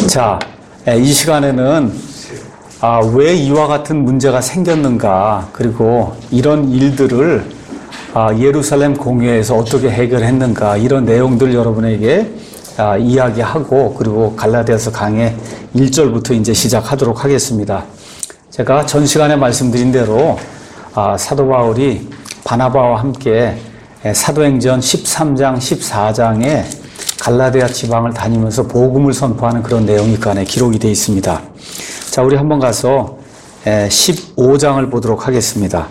자, 이 시간에는 왜 이와 같은 문제가 생겼는가, 그리고 이런 일들을 예루살렘 공회에서 어떻게 해결했는가, 이런 내용들 여러분에게 이야기하고, 그리고 갈라디아서 강의 1절부터 이제 시작하도록 하겠습니다. 제가 전 시간에 말씀드린 대로 사도 바울이 바나바와 함께 사도행전 13장, 14장에 갈라디아 지방을 다니면서 복음을 선포하는 그런 내용이 그 안에 기록이 되어 있습니다. 자, 우리 한번 가서 15장을 보도록 하겠습니다.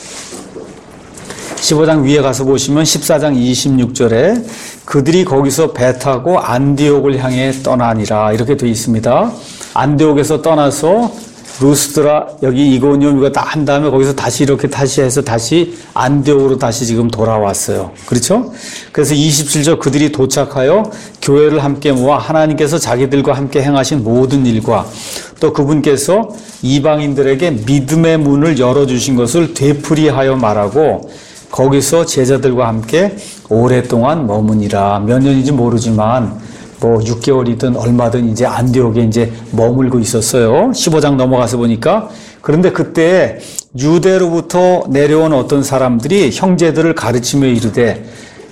15장 위에 가서 보시면 14장 26절에 그들이 거기서 배 타고 안디옥을 향해 떠나니라 이렇게 되어 있습니다. 안디옥에서 떠나서 루스드라, 여기 이고니움 이거 다 한 다음에 거기서 다시 이렇게 해서 다시 안디옥으로 다시 지금 돌아왔어요. 그렇죠? 그래서 27절 그들이 도착하여 교회를 함께 모아 하나님께서 자기들과 함께 행하신 모든 일과 또 그분께서 이방인들에게 믿음의 문을 열어주신 것을 되풀이하여 말하고 거기서 제자들과 함께 오랫동안 머무니라. 몇 년인지 모르지만 6개월이든 얼마든 이제 안디옥에 이제 머물고 있었어요. 15장 넘어가서 보니까. 그런데 그때 유대로부터 내려온 어떤 사람들이 형제들을 가르치며 이르되,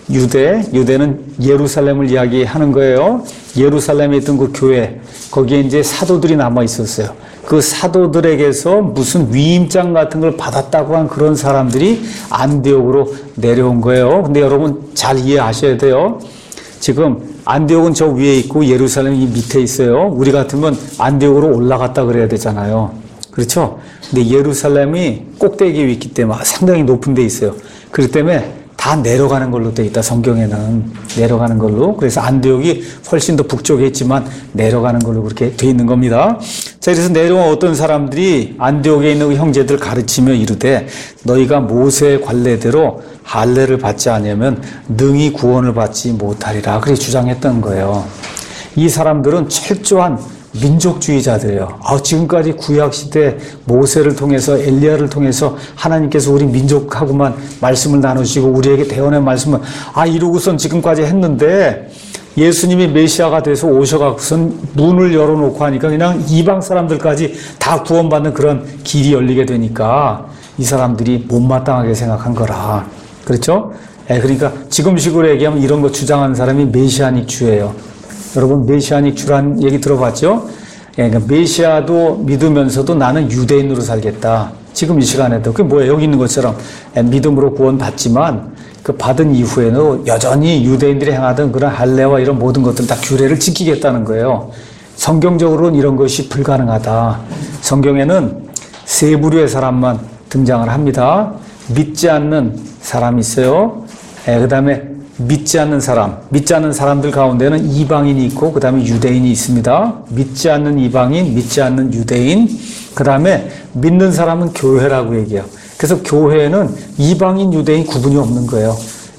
유대는 예루살렘을 이야기하는 거예요. 예루살렘에 있던 그 교회, 거기에 이제 사도들이 남아 있었어요. 그 사도들에게서 무슨 위임장 같은 걸 받았다고 한 그런 사람들이 안디옥으로 내려온 거예요. 근데 여러분 잘 이해하셔야 돼요. 지금 안디옥은 저 위에 있고 예루살렘이 밑에 있어요. 우리 같으면 안디옥으로 올라갔다 그래야 되잖아요. 그렇죠? 근데 예루살렘이 꼭대기 위에 있기 때문에 상당히 높은 데 있어요. 그렇기 때문에 다 내려가는 걸로 돼 있다. 성경에는 내려가는 걸로. 그래서 안디옥이 훨씬 더 북쪽에 있지만 내려가는 걸로 그렇게 돼 있는 겁니다. 자, 그래서 내려온 어떤 사람들이 안디옥에 있는 그 형제들 가르치며 이르되 너희가 모세의 관례대로 할례를 받지 않으면 능히 구원을 받지 못하리라. 그렇게 주장했던 거예요. 이 사람들은 철저한 민족주의자들이에요. 지금까지 구약시대 모세를 통해서 엘리야를 통해서 하나님께서 우리 민족하고만 말씀을 나누시고 우리에게 대언의 말씀을 이러고선 지금까지 했는데 예수님이 메시아가 돼서 오셔갖고선 문을 열어놓고 하니까 그냥 이방 사람들까지 다 구원받는 그런 길이 열리게 되니까 이 사람들이 못마땅하게 생각한 거라. 그렇죠? 그러니까 지금식으로 얘기하면 이런 거 주장하는 사람이 메시아닉 주예요. 여러분 메시아닉 주란 얘기 들어봤죠? 그러니까 메시아도 믿으면서도 나는 유대인으로 살겠다. 지금 이 시간에도 그게 뭐예요? 여기 있는 것처럼 믿음으로 구원받지만 그 받은 이후에는 여전히 유대인들이 행하던 그런 할례와 이런 모든 것들 다 규례를 지키겠다는 거예요. 성경적으로는 이런 것이 불가능하다. 성경에는 세 부류의 사람만 등장을 합니다. 믿지 않는 사람이 있어요. 그 다음에 믿지 않는 사람들 가운데는 이방인이 있고 그 다음에 유대인이 있습니다. 믿지 않는 이방인, 믿지 않는 유대인, 그 다음에 믿는 사람은 교회라고 얘기해요. 그래서 교회는 이방인, 유대인 구분이 없는 거예요.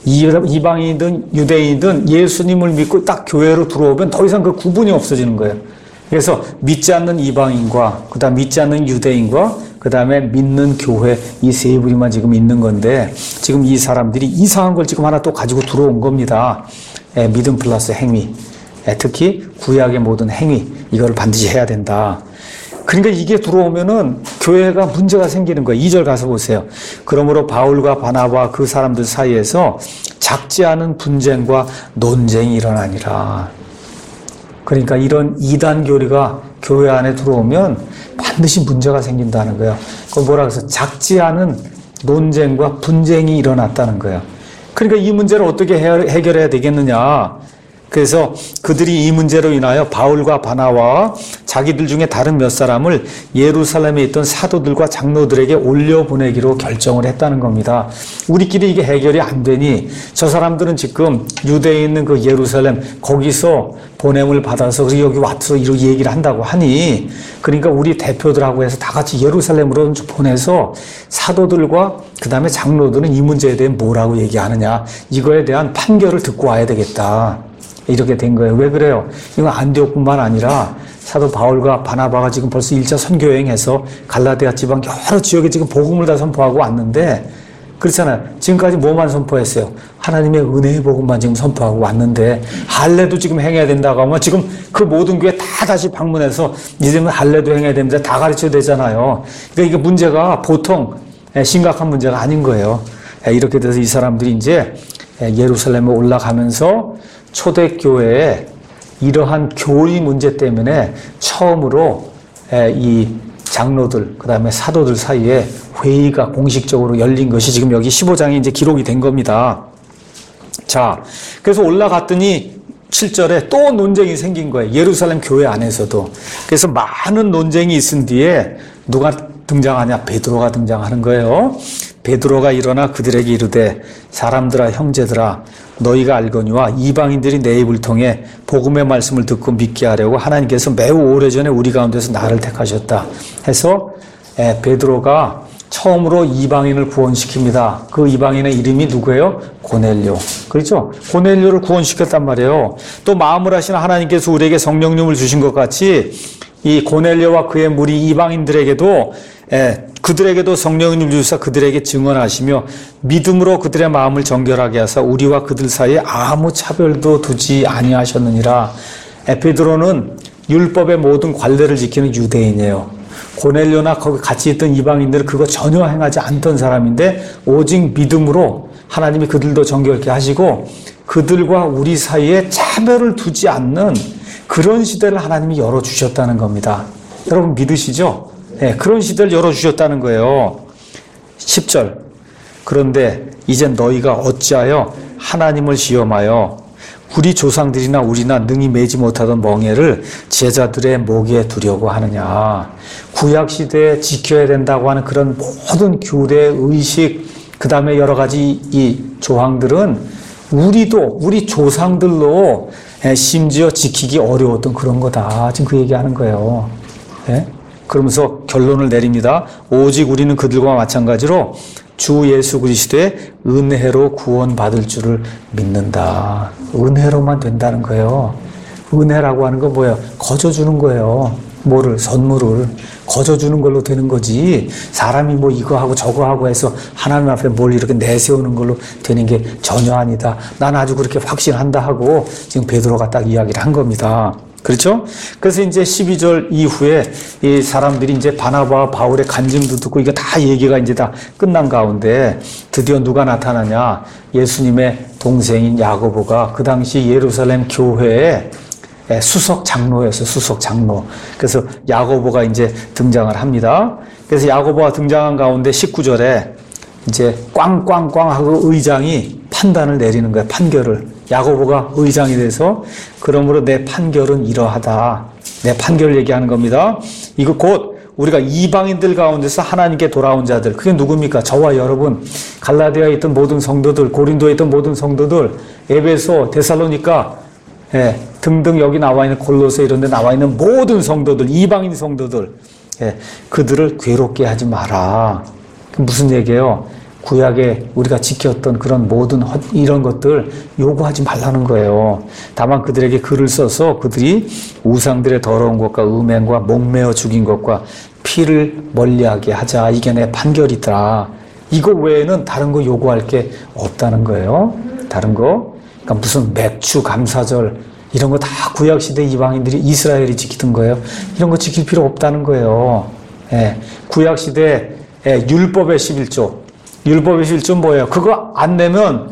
이방인이든 유대인이든 예수님을 믿고 딱 교회로 들어오면 더 이상 그 구분이 없어지는 거예요. 그래서 믿지 않는 이방인과 그 다음 믿지 않는 유대인과 그 다음에 믿는 교회 이 세 부류만 지금 있는 건데 지금 이 사람들이 이상한 걸 지금 하나 또 가지고 들어온 겁니다. 믿음 플러스 행위. 특히 구약의 모든 행위. 이거를 반드시 해야 된다. 그러니까 이게 들어오면은 교회가 문제가 생기는 거예요. 2절 가서 보세요. 그러므로 바울과 바나바와 그 사람들 사이에서 작지 않은 분쟁과 논쟁이 일어나니라. 그러니까 이런 이단 교리가 교회 안에 들어오면 반드시 문제가 생긴다는 거예요. 그걸 뭐라 그래서 작지 않은 논쟁과 분쟁이 일어났다는 거예요. 그러니까 이 문제를 어떻게 해결해야 되겠느냐. 그래서 그들이 이 문제로 인하여 바울과 바나바와 자기들 중에 다른 몇 사람을 예루살렘에 있던 사도들과 장로들에게 올려보내기로 결정을 했다는 겁니다. 우리끼리 이게 해결이 안 되니 저 사람들은 지금 유대에 있는 그 예루살렘 거기서 보냄을 받아서 여기 와서 이렇게 얘기를 한다고 하니 그러니까 우리 대표들하고 해서 다 같이 예루살렘으로 보내서 사도들과 그 다음에 장로들은 이 문제에 대해 뭐라고 얘기하느냐 이거에 대한 판결을 듣고 와야 되겠다. 이렇게 된 거예요. 왜 그래요? 이건 안디옥뿐만 아니라 사도 바울과 바나바가 지금 벌써 1차 선교여행해서 갈라디아 지방 여러 지역에 지금 복음을 다 선포하고 왔는데 그렇잖아요. 지금까지 뭐만 선포했어요? 하나님의 은혜의 복음만 지금 선포하고 왔는데 할례도 지금 행해야 된다고 하면 지금 그 모든 교회 다 다시 방문해서 이제는 할례도 행해야 됩니다. 다 가르쳐야 되잖아요. 그러니까 이게 문제가 보통 심각한 문제가 아닌 거예요. 이렇게 돼서 이 사람들이 이제 예루살렘에 올라가면서 초대교회에 이러한 교리 문제 때문에 처음으로 이 장로들, 그 다음에 사도들 사이에 회의가 공식적으로 열린 것이 지금 여기 15장에 이제 기록이 된 겁니다. 자, 그래서 올라갔더니 7절에 또 논쟁이 생긴 거예요. 예루살렘 교회 안에서도. 그래서 많은 논쟁이 있은 뒤에 누가 등장하냐? 베드로가 등장하는 거예요. 베드로가 일어나 그들에게 이르되 사람들아 형제들아 너희가 알거니와 이방인들이 내 입을 통해 복음의 말씀을 듣고 믿게 하려고 하나님께서 매우 오래전에 우리 가운데서 나를 택하셨다 해서 베드로가 처음으로 이방인을 구원시킵니다. 그 이방인의 이름이 누구예요? 고넬료. 그렇죠? 고넬료를 구원시켰단 말이에요. 또 마음을 하시는 하나님께서 우리에게 성령님을 주신 것 같이 이 고넬료와 그의 무리 이방인들에게도 그들에게도 성령님을 주사 그들에게 증언하시며 믿음으로 그들의 마음을 정결하게 하사 우리와 그들 사이에 아무 차별도 두지 아니하셨느니라. 베드로는 율법의 모든 관례를 지키는 유대인이에요. 고넬료나 거기 같이 있던 이방인들은 그거 전혀 행하지 않던 사람인데 오직 믿음으로 하나님이 그들도 정결케 하시고 그들과 우리 사이에 차별을 두지 않는 그런 시대를 하나님이 열어주셨다는 겁니다. 여러분 믿으시죠? 네, 그런 시대를 열어주셨다는 거예요. 10절. 그런데 이제 너희가 어찌하여 하나님을 시험하여 우리 조상들이나 우리나 능히 매지 못하던 멍에를 제자들의 목에 두려고 하느냐. 구약시대에 지켜야 된다고 하는 그런 모든 규례, 의식, 그 다음에 여러 가지 이 조항들은 우리도, 우리 조상들로 심지어 지키기 어려웠던 그런 거다. 지금 그 얘기하는 거예요. 네? 그러면서 결론을 내립니다. 오직 우리는 그들과 마찬가지로 주 예수 그리스도의 은혜로 구원받을 줄을 믿는다. 은혜로만 된다는 거예요. 은혜라고 하는 건 뭐예요? 거저주는 거예요. 뭐를? 선물을. 거저주는 걸로 되는 거지. 사람이 뭐 이거 하고 저거 하고 해서 하나님 앞에 뭘 이렇게 내세우는 걸로 되는 게 전혀 아니다. 난 아주 그렇게 확신한다 하고 지금 베드로가 딱 이야기를 한 겁니다. 그렇죠? 그래서 이제 12절 이후에 이 사람들이 이제 바나바와 바울의 간증도 듣고 이거 다 얘기가 이제 다 끝난 가운데 드디어 누가 나타나냐? 예수님의 동생인 야고보가 그 당시 예루살렘 교회의 수석 장로였어요. 수석 장로. 그래서 야고보가 이제 등장을 합니다. 그래서 야고보가 등장한 가운데 19절에 이제 꽝꽝꽝 하고 의장이 판단을 내리는 거예요. 판결을. 야고보가 의장이 돼서 그러므로 내 판결은 이러하다. 내 판결을 얘기하는 겁니다. 이거 곧 우리가 이방인들 가운데서 하나님께 돌아온 자들. 그게 누굽니까? 저와 여러분. 갈라디아에 있던 모든 성도들, 고린도에 있던 모든 성도들, 에베소, 데살로니가 등등 여기 나와 있는 골로새 이런 데 나와 있는 모든 성도들, 이방인 성도들. 그들을 괴롭게 하지 마라. 무슨 얘기예요? 구약에 우리가 지켰던 그런 모든 이런 것들 요구하지 말라는 거예요. 다만 그들에게 글을 써서 그들이 우상들의 더러운 것과 음행과 목매어 죽인 것과 피를 멀리하게 하자. 이게 내 판결이다. 이거 외에는 다른 거 요구할 게 없다는 거예요. 다른 거. 그러니까 무슨 맥주, 감사절 이런 거 다 구약시대 이방인들이 이스라엘이 지키던 거예요. 이런 거 지킬 필요 없다는 거예요. 구약시대 율법의 11조. 율법의 11조는 뭐예요? 그거 안 내면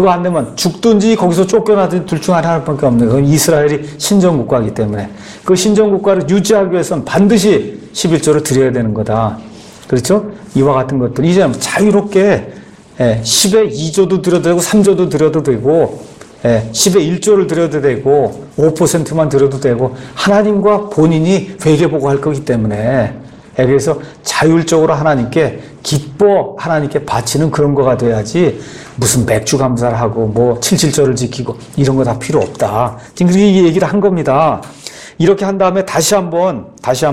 죽든지 거기서 쫓겨나든지 둘 중 하나밖에 없는 거예요. 이스라엘이 신정국가이기 때문에. 그 신정국가를 유지하기 위해서는 반드시 11조를 드려야 되는 거다. 그렇죠? 이와 같은 것들. 이제 자유롭게 10의 2조도 드려도 되고 3조도 드려도 되고 10의 1조를 드려도 되고 5%만 드려도 되고 하나님과 본인이 회개보고 할 거기 때문에 그래서 자율적으로 하나님께 기뻐 하나님께 바치는 그런 거가 돼야지 무슨 맥주 감사를 하고 뭐 77조를 지키고 이런 거 다 필요 없다. 지금 그렇게 얘기를 한 겁니다. 이렇게 한 다음에 다시 한번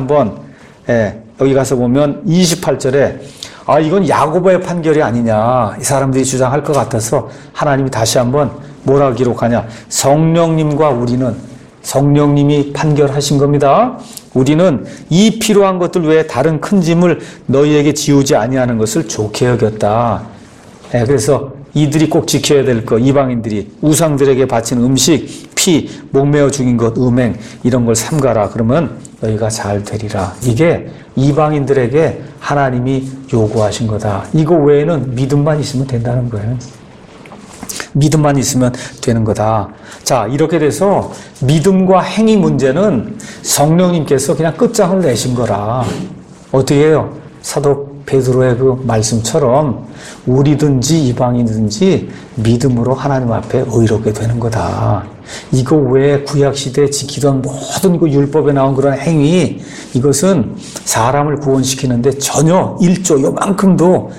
여기 가서 보면 28절에 이건 야고보의 판결이 아니냐 이 사람들이 주장할 것 같아서 하나님이 다시 한번 뭐라고 기록하냐? 성령님과 우리는 성령님이 판결하신 겁니다. 우리는 이 필요한 것들 외에 다른 큰 짐을 너희에게 지우지 아니하는 것을 좋게 여겼다. 그래서 이들이 꼭 지켜야 될 것, 이방인들이 우상들에게 바친 음식, 피, 목매어 죽인 것, 음행 이런 걸 삼가라. 그러면 너희가 잘 되리라. 이게 이방인들에게 하나님이 요구하신 거다. 이거 외에는 믿음만 있으면 된다는 거예요. 믿음만 있으면 되는 거다. 자, 이렇게 돼서 믿음과 행위 문제는 성령님께서 그냥 끝장을 내신 거라. 어떻게 해요? 사도 베드로의 그 말씀처럼 우리든지 이방인든지 믿음으로 하나님 앞에 의롭게 되는 거다. 이거 외에 구약시대에 지키던 모든 그 율법에 나온 그런 행위, 이것은 사람을 구원시키는데 전혀 요만큼도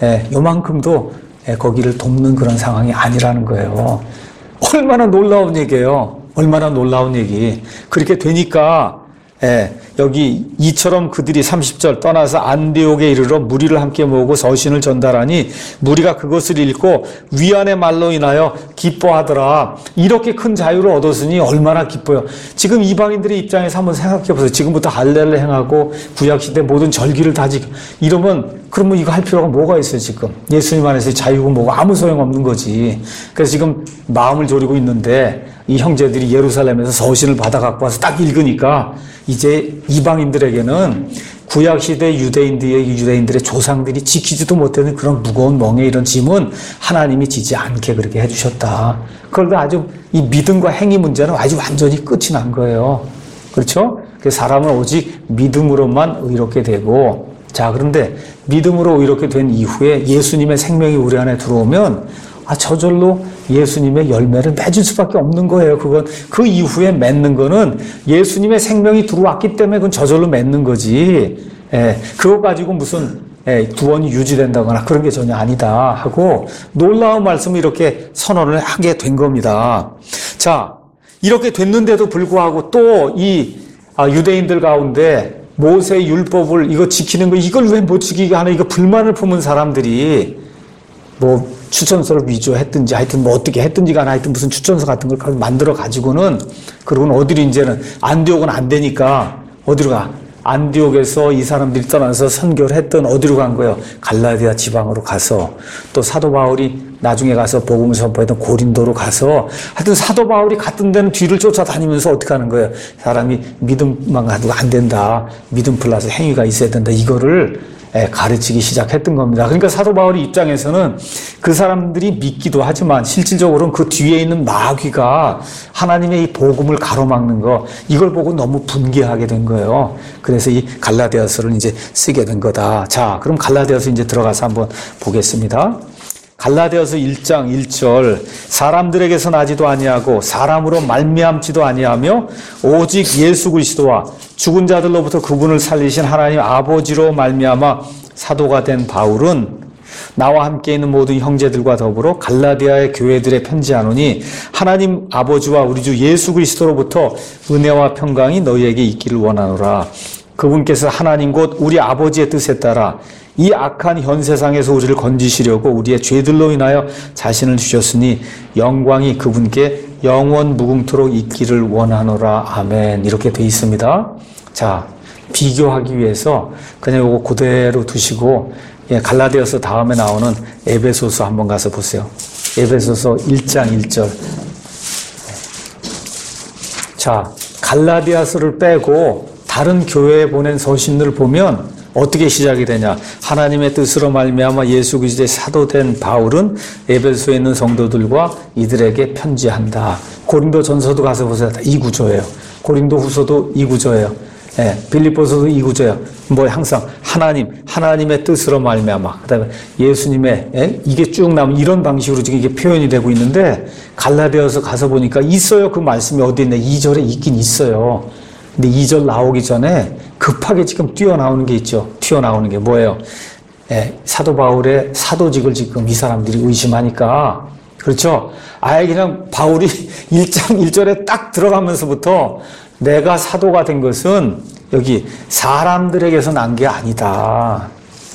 거기를 돕는 그런 상황이 아니라는 거예요. 얼마나 놀라운 얘기예요. 얼마나 놀라운 얘기. 그렇게 되니까 여기 이처럼 그들이 30절 떠나서 안디옥에 이르러 무리를 함께 모으고 서신을 전달하니 무리가 그것을 읽고 위안의 말로 인하여 기뻐하더라. 이렇게 큰 자유를 얻었으니 얼마나 기뻐요. 지금 이방인들의 입장에서 한번 생각해 보세요. 지금부터 할례를 행하고 구약시대 모든 절기를 다 지켜 이러면 그러면 이거 할 필요가 뭐가 있어요 지금. 예수님 안에서 자유고 뭐고 아무 소용없는 거지. 그래서 지금 마음을 졸이고 있는데 이 형제들이 예루살렘에서 서신을 받아 갖고 와서 딱 읽으니까 이제 이방인들에게는 구약시대 유대인들의 조상들이 지키지도 못하는 그런 무거운 멍에 이런 짐은 하나님이 지지 않게 그렇게 해주셨다. 그런데 아주 이 믿음과 행위 문제는 아주 완전히 끝이 난 거예요. 그렇죠? 그래서 사람은 오직 믿음으로만 의롭게 되고, 자, 그런데 믿음으로 의롭게 된 이후에 예수님의 생명이 우리 안에 들어오면 저절로 예수님의 열매를 맺을 수밖에 없는 거예요. 그건 그 이후에 맺는 거는 예수님의 생명이 들어왔기 때문에 그건 저절로 맺는 거지. 그거 가지고 무슨 구원이 유지된다거나 그런 게 전혀 아니다 하고 놀라운 말씀을 이렇게 선언을 하게 된 겁니다. 자, 이렇게 됐는데도 불구하고 또 이 유대인들 가운데 모세의 율법을 이거 지키는 거 이걸 왜 못 지키게 하나 이거 불만을 품은 사람들이 뭐 추천서를 위조했든지 하여튼 뭐 어떻게 했든지 간에 하여튼 무슨 추천서 같은 걸 만들어 가지고는 그러고는 어디로 이제는 안디옥은 안 되니까 어디로 가? 안디옥에서 이 사람들이 떠나서 선교를 했던 어디로 간 거예요? 갈라디아 지방으로 가서 또 사도 바울이 나중에 가서 복음을 선포했던 고린도로 가서 하여튼 사도 바울이 갔던 데는 뒤를 쫓아다니면서 어떻게 하는 거예요? 사람이 믿음만 가지고 안 된다. 믿음 플러스 행위가 있어야 된다. 이거를 가르치기 시작했던 겁니다. 그러니까 사도 바울의 입장에서는 그 사람들이 믿기도 하지만 실질적으로는 그 뒤에 있는 마귀가 하나님의 이 복음을 가로막는 거 이걸 보고 너무 분개하게 된 거예요. 그래서 이 갈라디아서를 이제 쓰게 된 거다. 자, 그럼 갈라디아서 이제 들어가서 한번 보겠습니다. 갈라디아서 1장 1절 사람들에게서 나지도 아니하고 사람으로 말미암지도 아니하며 오직 예수 그리스도와 죽은 자들로부터 그분을 살리신 하나님 아버지로 말미암아 사도가 된 바울은 나와 함께 있는 모든 형제들과 더불어 갈라디아의 교회들에 편지하노니 하나님 아버지와 우리 주 예수 그리스도로부터 은혜와 평강이 너희에게 있기를 원하노라. 그분께서 하나님 곧 우리 아버지의 뜻에 따라 이 악한 현 세상에서 우리를 건지시려고 우리의 죄들로 인하여 자신을 주셨으니 영광이 그분께 영원 무궁토록 있기를 원하노라. 아멘. 이렇게 돼 있습니다. 자, 비교하기 위해서 그냥 이거 그대로 두시고 갈라디아서 다음에 나오는 에베소서 한번 가서 보세요. 에베소서 1장 1절. 자, 갈라디아서를 빼고 다른 교회에 보낸 서신들을 보면 어떻게 시작이 되냐? 하나님의 뜻으로 말미암아 예수 그리스도의 사도된 바울은 에베소에 있는 성도들과 이들에게 편지한다. 고린도 전서도 가서 보세요. 이 구조예요. 고린도 후서도 이 구조예요. 빌립보서도 이 구조예요. 뭐 항상 하나님의 뜻으로 말미암아. 그다음에 예수님의 이게 쭉 나오면 이런 방식으로 지금 이게 표현이 되고 있는데 갈라디아서 가서 보니까 있어요. 그 말씀이 어디 있냐? 2절에 있긴 있어요. 근데 2절 나오기 전에 급하게 지금 튀어나오는 게 있죠. 튀어나오는 게 뭐예요? 사도 바울의 사도직을 지금 이 사람들이 의심하니까, 그렇죠? 아예 그냥 바울이 1장 1절에 딱 들어가면서부터 내가 사도가 된 것은 여기 사람들에게서 난 게 아니다.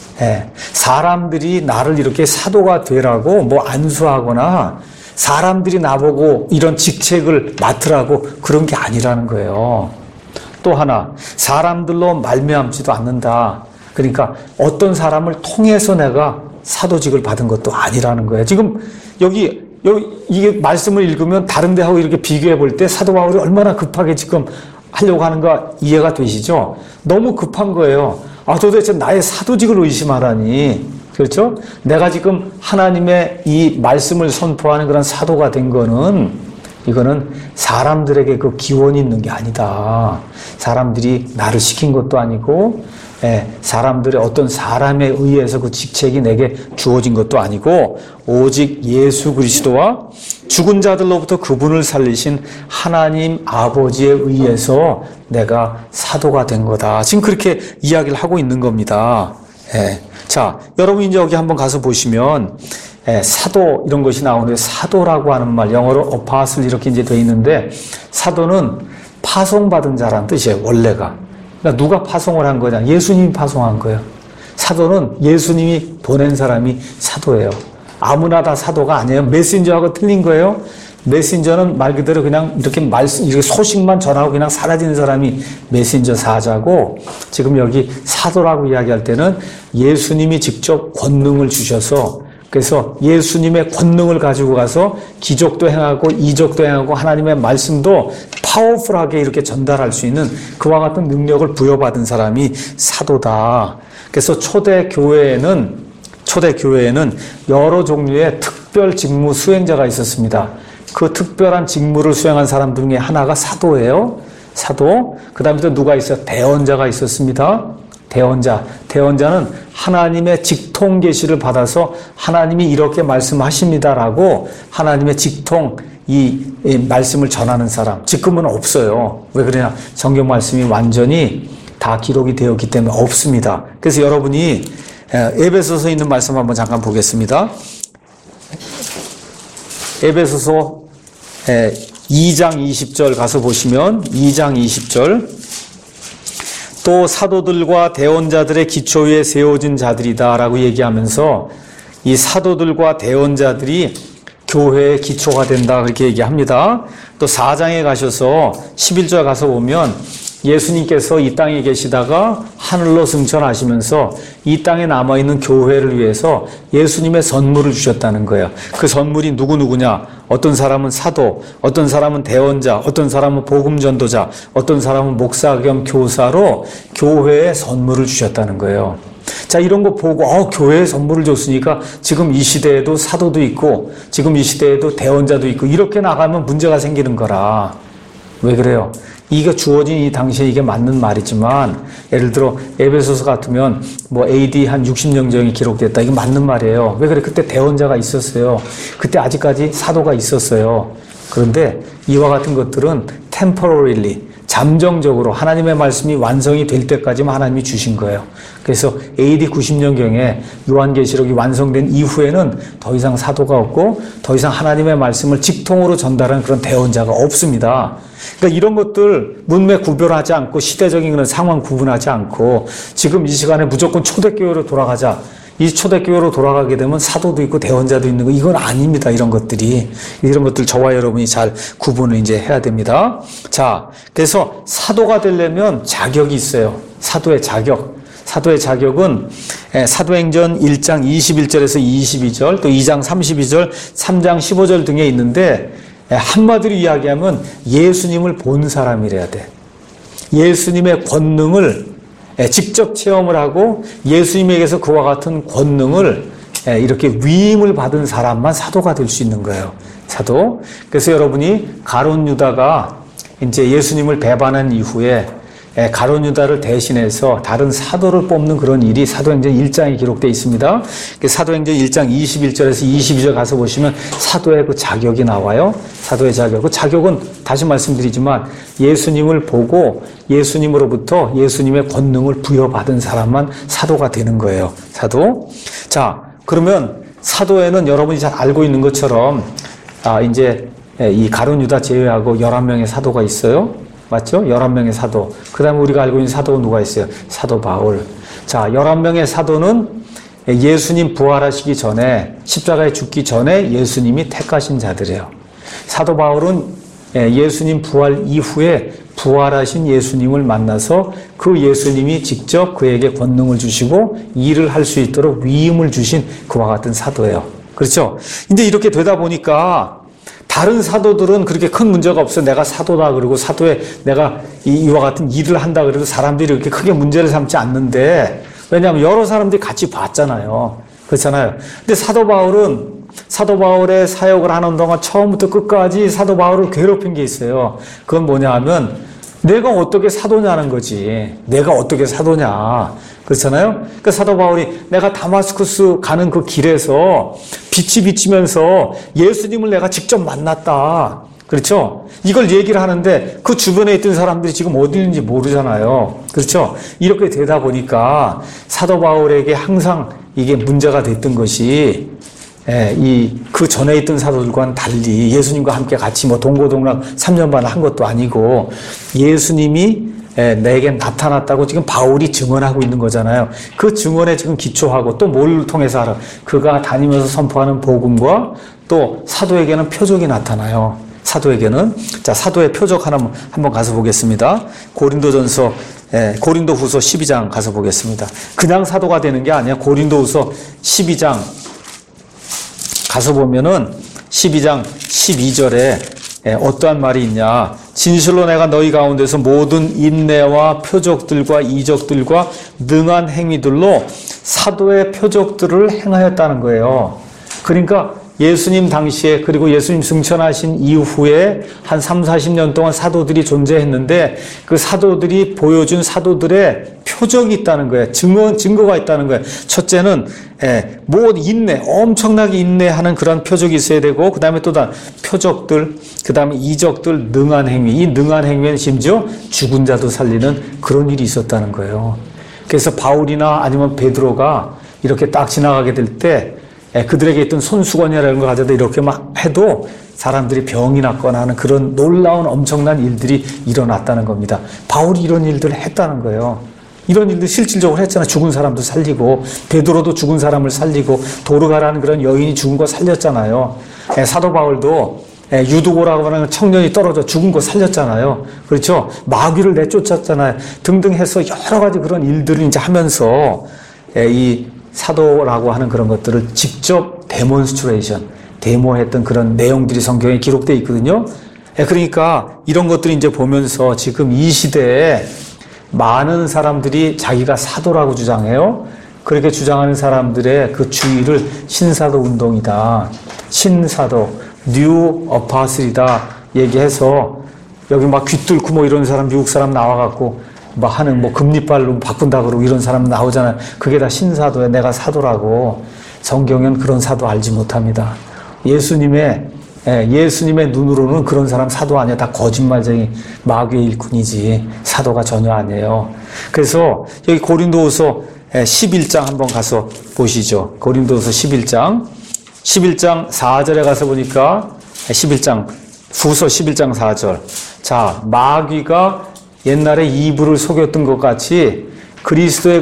사람들이 나를 이렇게 사도가 되라고 뭐 안수하거나 사람들이 나보고 이런 직책을 맡으라고 그런 게 아니라는 거예요. 또 하나, 사람들로 말미암지도 않는다. 그러니까 어떤 사람을 통해서 내가 사도직을 받은 것도 아니라는 거예요. 지금 여기 이게 말씀을 읽으면 다른 데하고 이렇게 비교해 볼 때 사도 바울이 얼마나 급하게 지금 하려고 하는가 이해가 되시죠? 너무 급한 거예요. 도대체 나의 사도직을 의심하라니. 그렇죠? 내가 지금 하나님의 이 말씀을 선포하는 그런 사도가 된 거는 이거는 사람들에게 그 기원이 있는 게 아니다. 사람들이 나를 시킨 것도 아니고 사람들의 어떤 사람에 의해서 그 직책이 내게 주어진 것도 아니고 오직 예수 그리스도와 죽은 자들로부터 그분을 살리신 하나님 아버지에 의해서 내가 사도가 된 거다. 지금 그렇게 이야기를 하고 있는 겁니다. 자, 여러분 이제 여기 한번 가서 보시면 사도 이런 것이 나오는데 사도라고 하는 말 영어로 apostle 이렇게 이제 돼 있는데 사도는 파송받은 자라는 뜻이에요. 원래가. 그러니까 누가 파송을 한 거냐? 예수님이 파송한 거예요. 사도는 예수님이 보낸 사람이 사도예요. 아무나 다 사도가 아니에요. 메신저하고 틀린 거예요. 메신저는 말 그대로 그냥 이렇게 소식만 전하고 그냥 사라지는 사람이 메신저 사자고, 지금 여기 사도라고 이야기할 때는 예수님이 직접 권능을 주셔서, 그래서 예수님의 권능을 가지고 가서 기적도 행하고 이적도 행하고 하나님의 말씀도 파워풀하게 이렇게 전달할 수 있는 그와 같은 능력을 부여받은 사람이 사도다. 그래서 초대 교회에는 여러 종류의 특별 직무 수행자가 있었습니다. 그 특별한 직무를 수행한 사람 중에 하나가 사도예요. 사도. 그 다음에 또 누가 있어요? 대언자가 있었습니다. 대언자는 하나님의 직통 계시를 받아서 하나님이 이렇게 말씀하십니다라고 하나님의 직통 이 말씀을 전하는 사람. 지금은 없어요. 왜 그러냐? 성경 말씀이 완전히 다 기록이 되었기 때문에 없습니다. 그래서 여러분이 에베소서에 있는 말씀 한번 잠깐 보겠습니다. 에베소서 2장 20절 가서 보시면 2장 20절 또 사도들과 대언자들의 기초 위에 세워진 자들이다 라고 얘기하면서 이 사도들과 대언자들이 교회의 기초가 된다 그렇게 얘기합니다. 또 4장에 가셔서 11절 가서 보면 예수님께서 이 땅에 계시다가 하늘로 승천하시면서 이 땅에 남아있는 교회를 위해서 예수님의 선물을 주셨다는 거예요. 그 선물이 누구냐? 어떤 사람은 사도, 어떤 사람은 대언자, 어떤 사람은 복음전도자, 어떤 사람은 목사 겸 교사로 교회에 선물을 주셨다는 거예요. 자, 이런 거 보고 교회에 선물을 줬으니까 지금 이 시대에도 사도도 있고 지금 이 시대에도 대언자도 있고 이렇게 나가면 문제가 생기는 거라. 왜 그래요? 이게 주어진 이 당시에 이게 맞는 말이지만, 예를 들어 에베소서 같으면 뭐 AD 한 60년경에 기록됐다. 이게 맞는 말이에요. 왜 그래? 그때 대언자가 있었어요. 그때 아직까지 사도가 있었어요. 그런데 이와 같은 것들은 temporarily, 잠정적으로 하나님의 말씀이 완성이 될 때까지만 하나님이 주신 거예요. 그래서 AD 90년경에 요한계시록이 완성된 이후에는 더 이상 사도가 없고 더 이상 하나님의 말씀을 직통으로 전달하는 그런 대언자가 없습니다. 그러니까 이런 것들 문맥 구별하지 않고 시대적인 그런 상황 구분하지 않고 지금 이 시간에 무조건 초대교회로 돌아가자. 이 초대교회로 돌아가게 되면 사도도 있고 대언자도 있는 거 이건 아닙니다. 이런 것들 저와 여러분이 잘 구분을 이제 해야 됩니다. 자, 그래서 사도가 되려면 자격이 있어요. 사도의 자격은 사도행전 1장 21절에서 22절, 또 2장 32절, 3장 15절 등에 있는데 한마디로 이야기하면 예수님을 본 사람이래야 돼. 예수님의 권능을 직접 체험을 하고 예수님에게서 그와 같은 권능을 이렇게 위임을 받은 사람만 사도가 될 수 있는 거예요. 사도. 그래서 여러분이 가룟 유다가 이제 예수님을 배반한 이후에 가룟 유다를 대신해서 다른 사도를 뽑는 그런 일이 사도행전 1장에 기록되어 있습니다. 사도행전 1장 21절에서 22절 가서 보시면 사도의 그 자격이 나와요. 사도의 자격. 그 자격은 다시 말씀드리지만 예수님을 보고 예수님으로부터 예수님의 권능을 부여받은 사람만 사도가 되는 거예요. 사도. 자, 그러면 사도에는 여러분이 잘 알고 있는 것처럼 이제 이 가룟 유다 제외하고 11명의 사도가 있어요. 맞죠? 11명의 사도. 그 다음에 우리가 알고 있는 사도가 누가 있어요? 사도 바울. 자, 11명의 사도는 예수님 부활하시기 전에, 십자가에 죽기 전에 예수님이 택하신 자들이에요. 사도 바울은 예수님 부활 이후에 부활하신 예수님을 만나서 그 예수님이 직접 그에게 권능을 주시고 일을 할 수 있도록 위임을 주신 그와 같은 사도예요. 그렇죠? 이제 이렇게 되다 보니까 다른 사도들은 그렇게 큰 문제가 없어. 내가 사도다 그러고 사도에 내가 이와 같은 일을 한다 그래도 사람들이 그렇게 크게 문제를 삼지 않는데, 왜냐하면 여러 사람들이 같이 봤잖아요. 그렇잖아요. 근데 사도 바울의 사역을 하는 동안 처음부터 끝까지 사도 바울을 괴롭힌 게 있어요. 그건 뭐냐 하면 내가 어떻게 사도냐는 거지. 내가 어떻게 사도냐. 그렇잖아요. 그러니까 사도 바울이 내가 다마스쿠스 가는 그 길에서 빛이 비치면서 예수님을 내가 직접 만났다. 그렇죠? 이걸 얘기를 하는데 그 주변에 있던 사람들이 지금 어디 있는지 모르잖아요. 그렇죠? 이렇게 되다 보니까 사도 바울에게 항상 이게 문제가 됐던 것이, 그 전에 있던 사도들과는 달리 예수님과 함께 같이 동고동락 3년 반 한 것도 아니고 예수님이 내게 나타났다고 지금 바울이 증언하고 있는 거잖아요. 그 증언에 지금 기초하고 또 뭘 통해서 알아? 그가 다니면서 선포하는 복음과 또 사도에게는 표적이 나타나요. 사도에게는. 자, 사도의 표적 하나 한번 가서 보겠습니다. 고린도후서 12장 가서 보겠습니다. 그냥 사도가 되는 게 아니야. 고린도후서 12장 가서 보면은 12장 12절에 어떠한 말이 있냐. 진실로 내가 너희 가운데서 모든 인내와 표적들과 이적들과 능한 행위들로 사도의 표적들을 행하였다는 거예요. 그러니까 예수님 당시에, 그리고 예수님 승천하신 이후에 한 3, 40년 동안 사도들이 존재했는데 그 사도들이 보여준 사도들의 표적이 있다는 거예요. 증거가 있다는 거예요. 첫째는 인내, 엄청나게 인내하는 그런 표적이 있어야 되고, 그 다음에 또 표적들, 그 다음에 이적들, 능한 행위. 이 능한 행위는 심지어 죽은 자도 살리는 그런 일이 있었다는 거예요. 그래서 바울이나 아니면 베드로가 이렇게 딱 지나가게 될 때 그들에게 있던 손수건이라는 걸 가져다 이렇게 막 해도 사람들이 병이 났거나 하는 그런 놀라운 엄청난 일들이 일어났다는 겁니다. 바울이 이런 일들을 했다는 거예요. 이런 일들 실질적으로 했잖아요. 죽은 사람도 살리고, 베드로도 죽은 사람을 살리고, 도르가라는 그런 여인이 죽은 거 살렸잖아요. 사도 바울도 유두고라고 하는 청년이 떨어져 죽은 거 살렸잖아요. 그렇죠? 마귀를 내쫓았잖아요. 등등 해서 여러 가지 그런 일들을 이제 하면서 이 사도라고 하는 그런 것들을 직접 데모했던 그런 내용들이 성경에 기록되어 있거든요. 그러니까 이런 것들이 이제 보면서 지금 이 시대에 많은 사람들이 자기가 사도라고 주장해요. 그렇게 주장하는 사람들의 그 주의를 신사도 운동이다, 신사도, 뉴 어파슬이다 얘기해서 여기 막 귀뚫고 이런 사람, 미국 사람 나와갖고 금리빨로 바꾼다 그러고 이런 사람 나오잖아요. 그게 다 신사도야. 내가 사도라고. 성경은 그런 사도 알지 못합니다. 예수님의 눈으로는 그런 사람 사도 아니야. 다 거짓말쟁이 마귀의 일꾼이지 사도가 전혀 아니에요. 그래서 여기 고린도후서 11장 한번 가서 보시죠. 고린도후서 11장 4절에 가서 보니까 후서 11장 4절. 자, 마귀가 옛날에 이브를 속였던 것 같이 그리스도의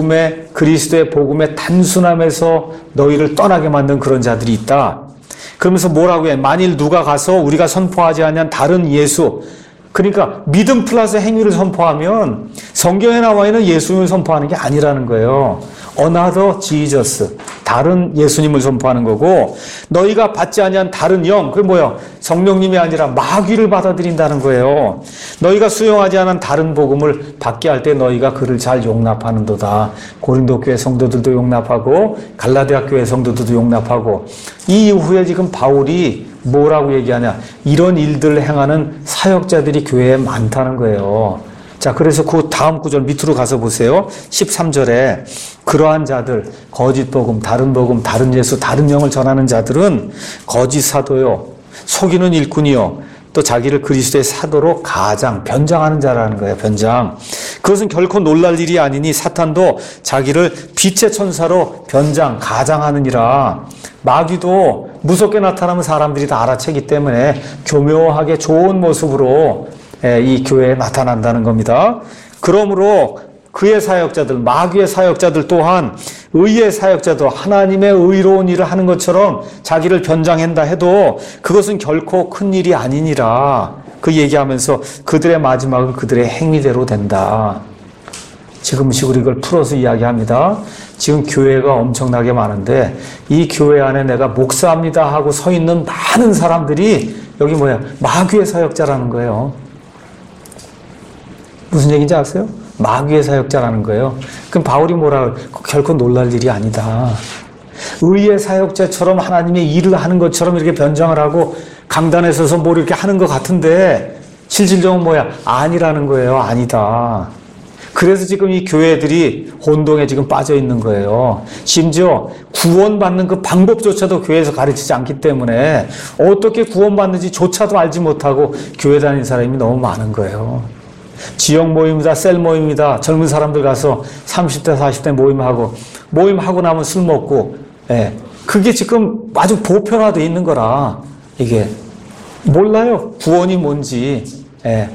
복음의 단순함에서 너희를 떠나게 만든 그런 자들이 있다. 그러면서 뭐라고 해? 만일 누가 가서 우리가 선포하지 않은 다른 예수, 그러니까 믿음 플러스 행위를 선포하면 성경에 나와 있는 예수님을 선포하는 게 아니라는 거예요. Another Jesus, 다른 예수님을 선포하는 거고, 너희가 받지 아니한 다른 영, 그게 뭐야? 성령님이 아니라 마귀를 받아들인다는 거예요. 너희가 수용하지 않은 다른 복음을 받게 할 때 너희가 그를 잘 용납하는도다. 고린도 교회 성도들도 용납하고 갈라디아 교회 성도들도 용납하고. 이 이후에 지금 바울이 뭐라고 얘기하냐? 이런 일들을 행하는 사역자들이 교회에 많다는 거예요. 자, 그래서 그 다음 구절 밑으로 가서 보세요. 13절에 그러한 자들, 거짓 복음, 다른 예수, 다른 영을 전하는 자들은 거짓 사도요, 속이는 일꾼이요, 또 자기를 그리스도의 사도로 변장하는 자라는 거예요. 변장. 그것은 결코 놀랄 일이 아니니 사탄도 자기를 빛의 천사로 가장하느니라. 마귀도 무섭게 나타나면 사람들이 다 알아채기 때문에 교묘하게 좋은 모습으로 이 교회에 나타난다는 겁니다. 그러므로 그의 사역자들, 마귀의 사역자들 또한 의의 사역자도 하나님의 의로운 일을 하는 것처럼 자기를 변장한다 해도 그것은 결코 큰 일이 아니니라. 그 얘기하면서 그들의 마지막은 그들의 행위대로 된다. 지금식으로 이걸 풀어서 이야기합니다. 지금 교회가 엄청나게 많은데 이 교회 안에 내가 목사입니다 하고 서 있는 많은 사람들이 여기 뭐야? 마귀의 사역자라는 거예요. 무슨 얘기인지 아세요? 마귀의 사역자라는 거예요. 그럼 바울이 뭐라 그래요? 결코 놀랄 일이 아니다. 의의 사역자처럼 하나님의 일을 하는 것처럼 이렇게 변장을 하고 강단에 서서 뭐 이렇게 하는 것 같은데 실질적으로 뭐야? 아니라는 거예요. 아니다. 그래서 지금 이 교회들이 혼동에 지금 빠져 있는 거예요. 심지어 구원받는 그 방법조차도 교회에서 가르치지 않기 때문에 어떻게 구원받는지조차도 알지 못하고 교회 다니는 사람이 너무 많은 거예요. 지역 모임이다, 셀 모임이다, 젊은 사람들 가서 30대, 40대 모임하고 나면 술 먹고, 예. 그게 지금 아주 보편화되어 있는 거라, 이게. 몰라요. 구원이 뭔지, 예.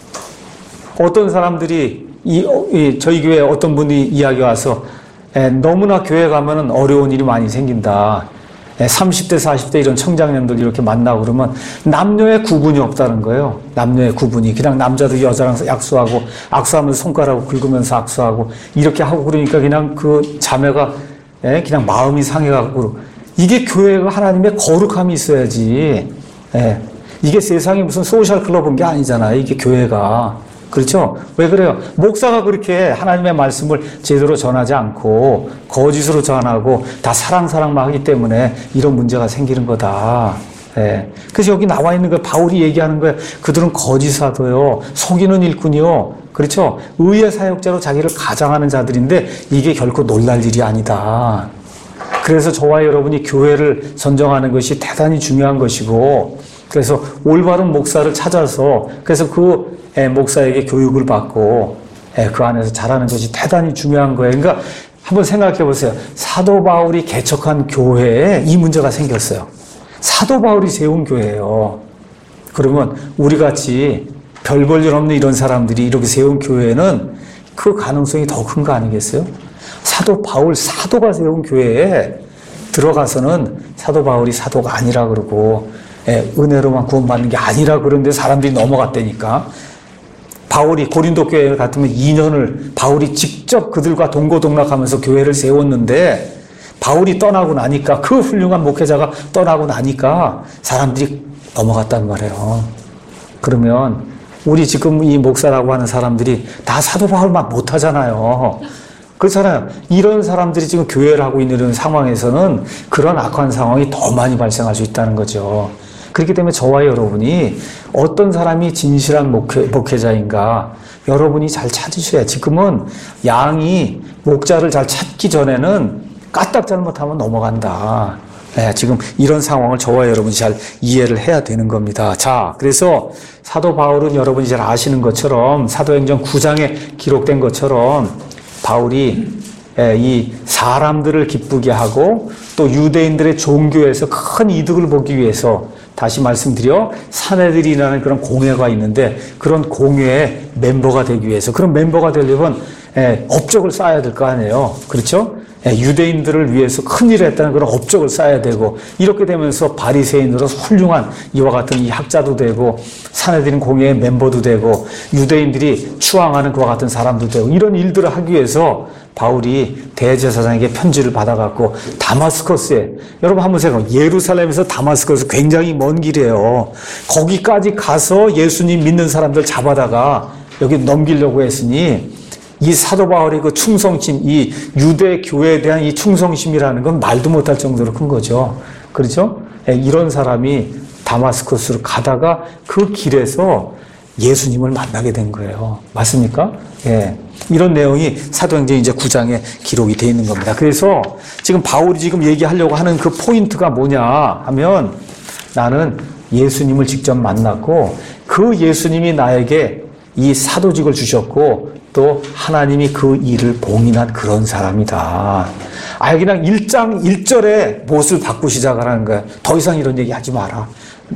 어떤 사람들이, 저희 교회에 어떤 분이 이야기 와서, 예, 너무나 교회 가면은 어려운 일이 많이 생긴다. 30대, 40대 이런 청장년들 이렇게 만나고 그러면 남녀의 구분이 없다는 거예요. 남녀의 구분이. 그냥 남자도 여자랑 약수하고, 악수하면서 손가락을 긁으면서 악수하고, 이렇게 하고 그러니까 그냥 그 자매가, 그냥 마음이 상해가지고. 이게 교회가 하나님의 거룩함이 있어야지. 이게 세상에 무슨 소셜 클럽인 게 아니잖아요. 이게 교회가. 그렇죠? 왜 그래요? 목사가 그렇게 하나님의 말씀을 제대로 전하지 않고 거짓으로 전하고 다 사랑만 하기 때문에 이런 문제가 생기는 거다. 그래서 여기 나와 있는 거 바울이 얘기하는 거예요. 그들은 거짓사도요. 속이는 일꾼이요. 그렇죠? 의의 사역자로 자기를 가장하는 자들인데 이게 결코 놀랄 일이 아니다. 그래서 저와 여러분이 교회를 선정하는 것이 대단히 중요한 것이고 그래서 올바른 목사를 찾아서 그래서 그 목사에게 교육을 받고 그 안에서 자라는 것이 대단히 중요한 거예요. 그러니까 한번 생각해 보세요. 사도 바울이 개척한 교회에 이 문제가 생겼어요. 사도 바울이 세운 교회예요. 그러면 우리 같이 별 볼 일 없는 이런 사람들이 이렇게 세운 교회는 그 가능성이 더 큰 거 아니겠어요? 사도 바울 사도가 세운 교회에 들어가서는 사도 바울이 사도가 아니라 그러고 은혜로만 구원받는 게 아니라 그런데 사람들이 넘어갔다니까. 바울이 고린도 교회 같으면 2년을 바울이 직접 그들과 동고동락하면서 교회를 세웠는데 바울이 떠나고 나니까 그 훌륭한 목회자가 떠나고 나니까 사람들이 넘어갔단 말이에요. 그러면 우리 지금 이 목사라고 하는 사람들이 다 사도 바울만 못하잖아요. 그렇잖아요. 이런 사람들이 지금 교회를 하고 있는 이런 상황에서는 그런 악한 상황이 더 많이 발생할 수 있다는 거죠. 그렇기 때문에 저와 여러분이 어떤 사람이 진실한 목회자인가 여러분이 잘 찾으셔야 지금은 양이 목자를 잘 찾기 전에는 까딱 잘못하면 넘어간다. 지금 이런 상황을 저와 여러분이 잘 이해를 해야 되는 겁니다. 자, 그래서 사도 바울은 여러분이 잘 아시는 것처럼 사도행전 9장에 기록된 것처럼 바울이 이 사람들을 기쁘게 하고 또 유대인들의 종교에서 큰 이득을 보기 위해서 다시 말씀드려 사내들이라는 그런 공회가 있는데 그런 공회의 멤버가 되기 위해서 그런 멤버가 되려면 업적을 쌓아야 될 거 아니에요. 그렇죠? 유대인들을 위해서 큰일을 했다는 그런 업적을 쌓아야 되고 이렇게 되면서 바리새인으로서 훌륭한 이와 같은 이 학자도 되고 사내들인 공회의 멤버도 되고 유대인들이 추앙하는 그와 같은 사람도 되고 이런 일들을 하기 위해서 바울이 대제사장에게 편지를 받아갖고 다마스커스에 여러분 한번 생각해요. 예루살렘에서 다마스커스 굉장히 먼 길이에요. 거기까지 가서 예수님 믿는 사람들 잡아다가 여기 넘기려고 했으니 이 사도 바울의 그 충성심, 이 유대 교회에 대한 이 충성심이라는 건 말도 못할 정도로 큰 거죠. 그렇죠? 이런 사람이 다마스커스로 가다가 그 길에서 예수님을 만나게 된 거예요. 맞습니까? 이런 내용이 사도행전 이제 9장에 기록이 되어 있는 겁니다. 그래서 지금 바울이 지금 얘기하려고 하는 그 포인트가 뭐냐 하면 나는 예수님을 직접 만났고 그 예수님이 나에게 이 사도직을 주셨고 또 하나님이 그 일을 봉인한 그런 사람이다. 그냥 1장 1절에 못을 받고 시작하라는 거야. 더 이상 이런 얘기 하지 마라.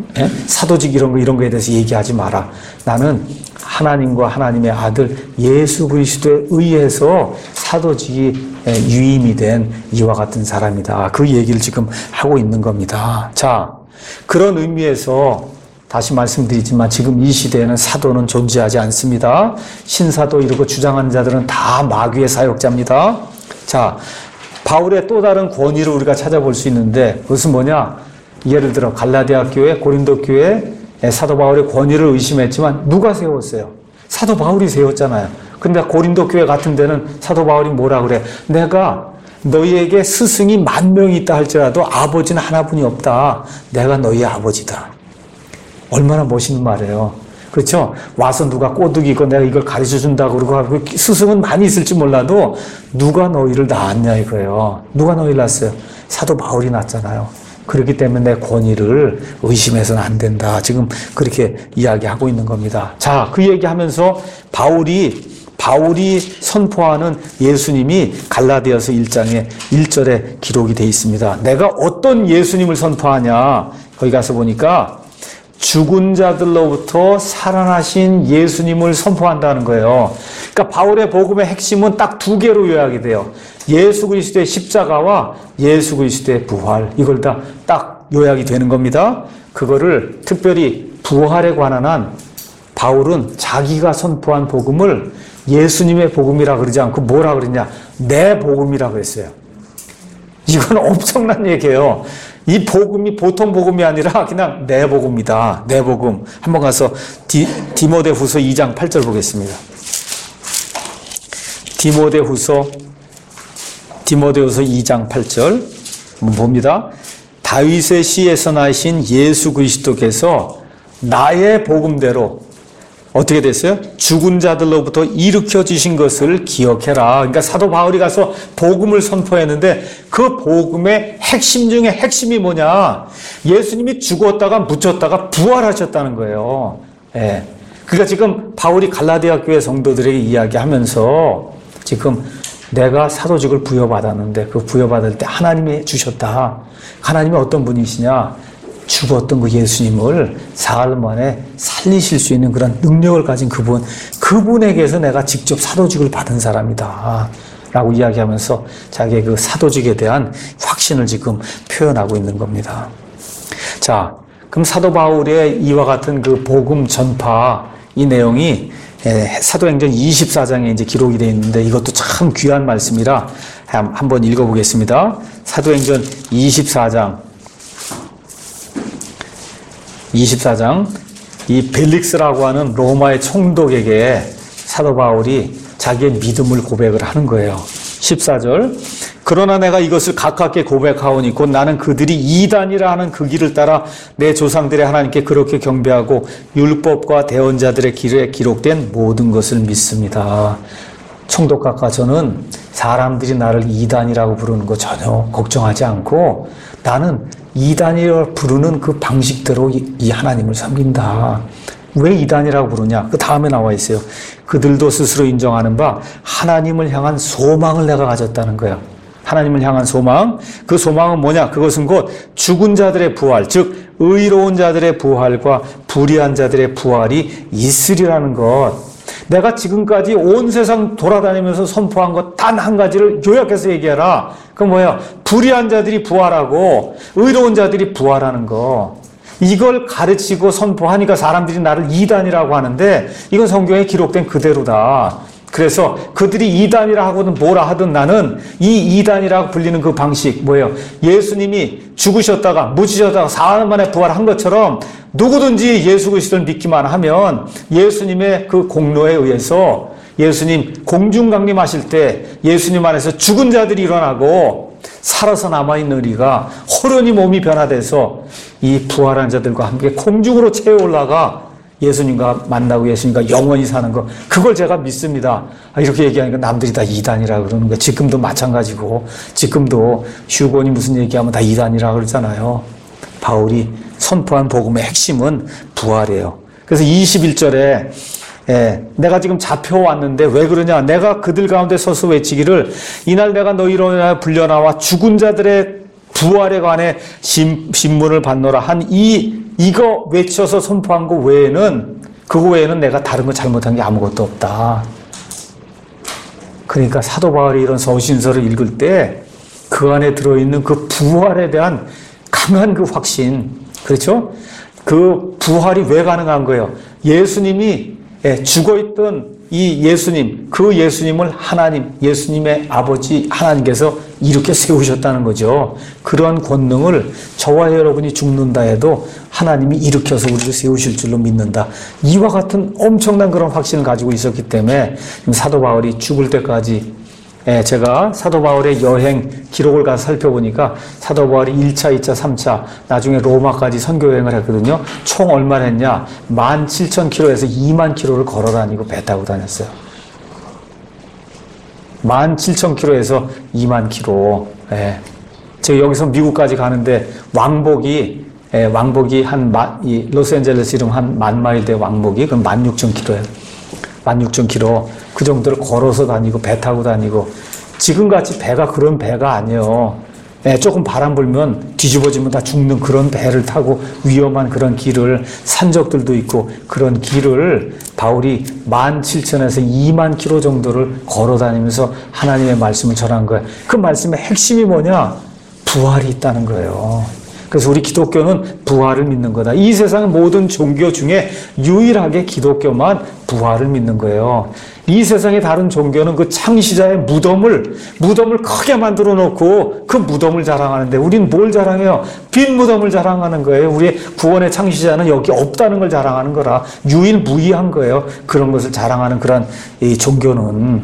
사도직 이런 거에 대해서 얘기하지 마라. 나는 하나님과 하나님의 아들 예수 그리스도에 의해서 사도직이 유임이 된 이와 같은 사람이다. 그 얘기를 지금 하고 있는 겁니다. 자, 그런 의미에서 다시 말씀드리지만 지금 이 시대에는 사도는 존재하지 않습니다. 신사도 이러고 주장하는 자들은 다 마귀의 사역자입니다. 자, 바울의 또 다른 권위를 우리가 찾아볼 수 있는데 그것은 뭐냐? 예를 들어 갈라디아 교회, 고린도 교회 사도 바울의 권위를 의심했지만 누가 세웠어요? 사도 바울이 세웠잖아요. 근데 고린도 교회 같은 데는 사도 바울이 뭐라 그래? 내가 너희에게 스승이 10,000명이 있다 할지라도 아버지는 하나뿐이 없다. 내가 너희의 아버지다. 얼마나 멋있는 말이에요. 그렇죠? 와서 누가 꼬드기고 내가 이걸 가르쳐준다고 그러고 스승은 많이 있을지 몰라도 누가 너희를 낳았냐 이거예요. 누가 너희를 낳았어요? 사도 바울이 낳았잖아요. 그렇기 때문에 내 권위를 의심해서는 안 된다. 지금 그렇게 이야기하고 있는 겁니다. 자, 그 얘기하면서 바울이 선포하는 예수님이 갈라디아서 1장에 1절에 기록이 되어 있습니다. 내가 어떤 예수님을 선포하냐? 거기 가서 보니까 죽은 자들로부터 살아나신 예수님을 선포한다는 거예요. 그러니까 바울의 복음의 핵심은 딱 2개로 요약이 돼요. 예수 그리스도의 십자가와 예수 그리스도의 부활. 이걸 다 딱 요약이 되는 겁니다. 그거를 특별히 부활에 관한 한 바울은 자기가 선포한 복음을 예수님의 복음이라 그러지 않고 뭐라 그러냐? 내 복음이라 그랬어요. 이건 엄청난 얘기예요. 이 복음이 보통 복음이 아니라 그냥 내 복음이다. 내 복음. 한번 가서 디모데후서 2장 8절 보겠습니다. 디모데후서 2장 8절 한번 봅니다. 다윗의 시에서 나신 예수 그리스도께서 나의 복음대로 어떻게 됐어요? 죽은 자들로부터 일으켜 주신 것을 기억해라. 그러니까 사도 바울이 가서 복음을 선포했는데 그 복음의 핵심 중에 핵심이 뭐냐? 예수님이 죽었다가 묻혔다가 부활하셨다는 거예요. 예. 그러니까 지금 바울이 갈라디아 교회 성도들에게 이야기하면서 지금 내가 사도직을 부여받았는데 그 부여받을 때 하나님이 주셨다. 하나님이 어떤 분이시냐? 죽었던 그 예수님을 사흘 만에 살리실 수 있는 그런 능력을 가진 그분에게서 내가 직접 사도직을 받은 사람이다. 라고 이야기하면서 자기의 그 사도직에 대한 확신을 지금 표현하고 있는 겁니다. 자, 그럼 사도 바울의 이와 같은 그 복음 전파, 이 내용이 사도행전 24장에 이제 기록이 되어 있는데 이것도 참 귀한 말씀이라 한번 읽어보겠습니다. 사도행전 24장 이 벨릭스라고 하는 로마의 총독에게 사도 바울이 자기의 믿음을 고백을 하는 거예요. 14절 그러나 내가 이것을 가깝게 고백하오니 곧 나는 그들이 이단이라 하는 그 길을 따라 내 조상들의 하나님께 그렇게 경배하고 율법과 대언자들의 길에 기록된 모든 것을 믿습니다. 총독각하 저는 사람들이 나를 이단이라고 부르는 거 전혀 걱정하지 않고 나는 이단이라고 부르는 그 방식대로 이 하나님을 섬긴다. 왜 이단이라고 부르냐? 그 다음에 나와 있어요. 그들도 스스로 인정하는 바 하나님을 향한 소망을 내가 가졌다는 거야. 하나님을 향한 소망. 그 소망은 뭐냐? 그것은 곧 죽은 자들의 부활, 즉 의로운 자들의 부활과 불의한 자들의 부활이 있으리라는 것. 내가 지금까지 온 세상 돌아다니면서 선포한 것 단 한 가지를 요약해서 얘기하라. 그건 뭐야? 불의한 자들이 부활하고 의로운 자들이 부활하는 거. 이걸 가르치고 선포하니까 사람들이 나를 이단이라고 하는데 이건 성경에 기록된 그대로다. 그래서 그들이 이단이라 하고는 뭐라 하든 나는 이 이단이라고 불리는 그 방식 뭐예요? 예수님이 죽으셨다가 묻히셨다가 사흘 만에 부활한 것처럼 누구든지 예수 그리스도를 믿기만 하면 예수님의 그 공로에 의해서 예수님 공중강림하실 때 예수님 안에서 죽은 자들이 일어나고 살아서 남아있는 우리가 호련히 몸이 변화돼서 이 부활한 자들과 함께 공중으로 채워 올라가 예수님과 만나고 예수님과 영원히 사는 거 그걸 제가 믿습니다. 이렇게 얘기하니까 남들이 다 이단이라 그러는 거예요. 지금도 마찬가지고 지금도 휴건이 무슨 얘기하면 다 이단이라 그러잖아요. 바울이 선포한 복음의 핵심은 부활이에요. 그래서 21절에 내가 지금 잡혀왔는데 왜 그러냐? 내가 그들 가운데 서서 외치기를 이날 내가 너희로 인하여 불려나와 죽은 자들의 부활에 관해 신문을 받노라 한 이거 외쳐서 선포한 거 외에는 그거 외에는 내가 다른 거 잘못한 게 아무것도 없다. 그러니까 사도 바울이 이런 서신서를 읽을 때 그 안에 들어있는 그 부활에 대한 강한 그 확신, 그렇죠? 그 부활이 왜 가능한 거예요? 예수님이 죽어있던 이 예수님, 그 예수님을 하나님, 예수님의 아버지 하나님께서 이렇게 세우셨다는 거죠. 그러한 권능을 저와 여러분이 죽는다 해도 하나님이 일으켜서 우리를 세우실 줄로 믿는다. 이와 같은 엄청난 그런 확신을 가지고 있었기 때문에 사도 바울이 죽을 때까지 제가 사도 바울의 여행 기록을 가서 살펴보니까 사도 바울이 1차, 2차, 3차 나중에 로마까지 선교 여행을 했거든요. 총 얼마나 했냐? 17,000km에서 20,000km를 걸어 다니고 배 타고 다녔어요. 17,000km에서 20,000km. 제가 여기서 미국까지 가는데 왕복이 이 로스앤젤레스 이름 한 10,000마일 대 왕복이 그럼 16,000km예요. 16,000km. 그 정도를 걸어서 다니고 배 타고 다니고 지금같이 배가 그런 배가 아니에요. 조금 바람 불면 뒤집어지면 다 죽는 그런 배를 타고 위험한 그런 길을 산적들도 있고 그런 길을 바울이 17,000에서 20,000km 정도를 걸어 다니면서 하나님의 말씀을 전한 거예요. 그 말씀의 핵심이 뭐냐? 부활이 있다는 거예요. 그래서 우리 기독교는 부활을 믿는 거다. 이 세상의 모든 종교 중에 유일하게 기독교만 부활을 믿는 거예요. 이 세상의 다른 종교는 그 창시자의 무덤을 크게 만들어 놓고 그 무덤을 자랑하는데 우리는 뭘 자랑해요? 빈 무덤을 자랑하는 거예요. 우리의 구원의 창시자는 여기 없다는 걸 자랑하는 거라. 유일무이한 거예요. 그런 것을 자랑하는 그런 이 종교는.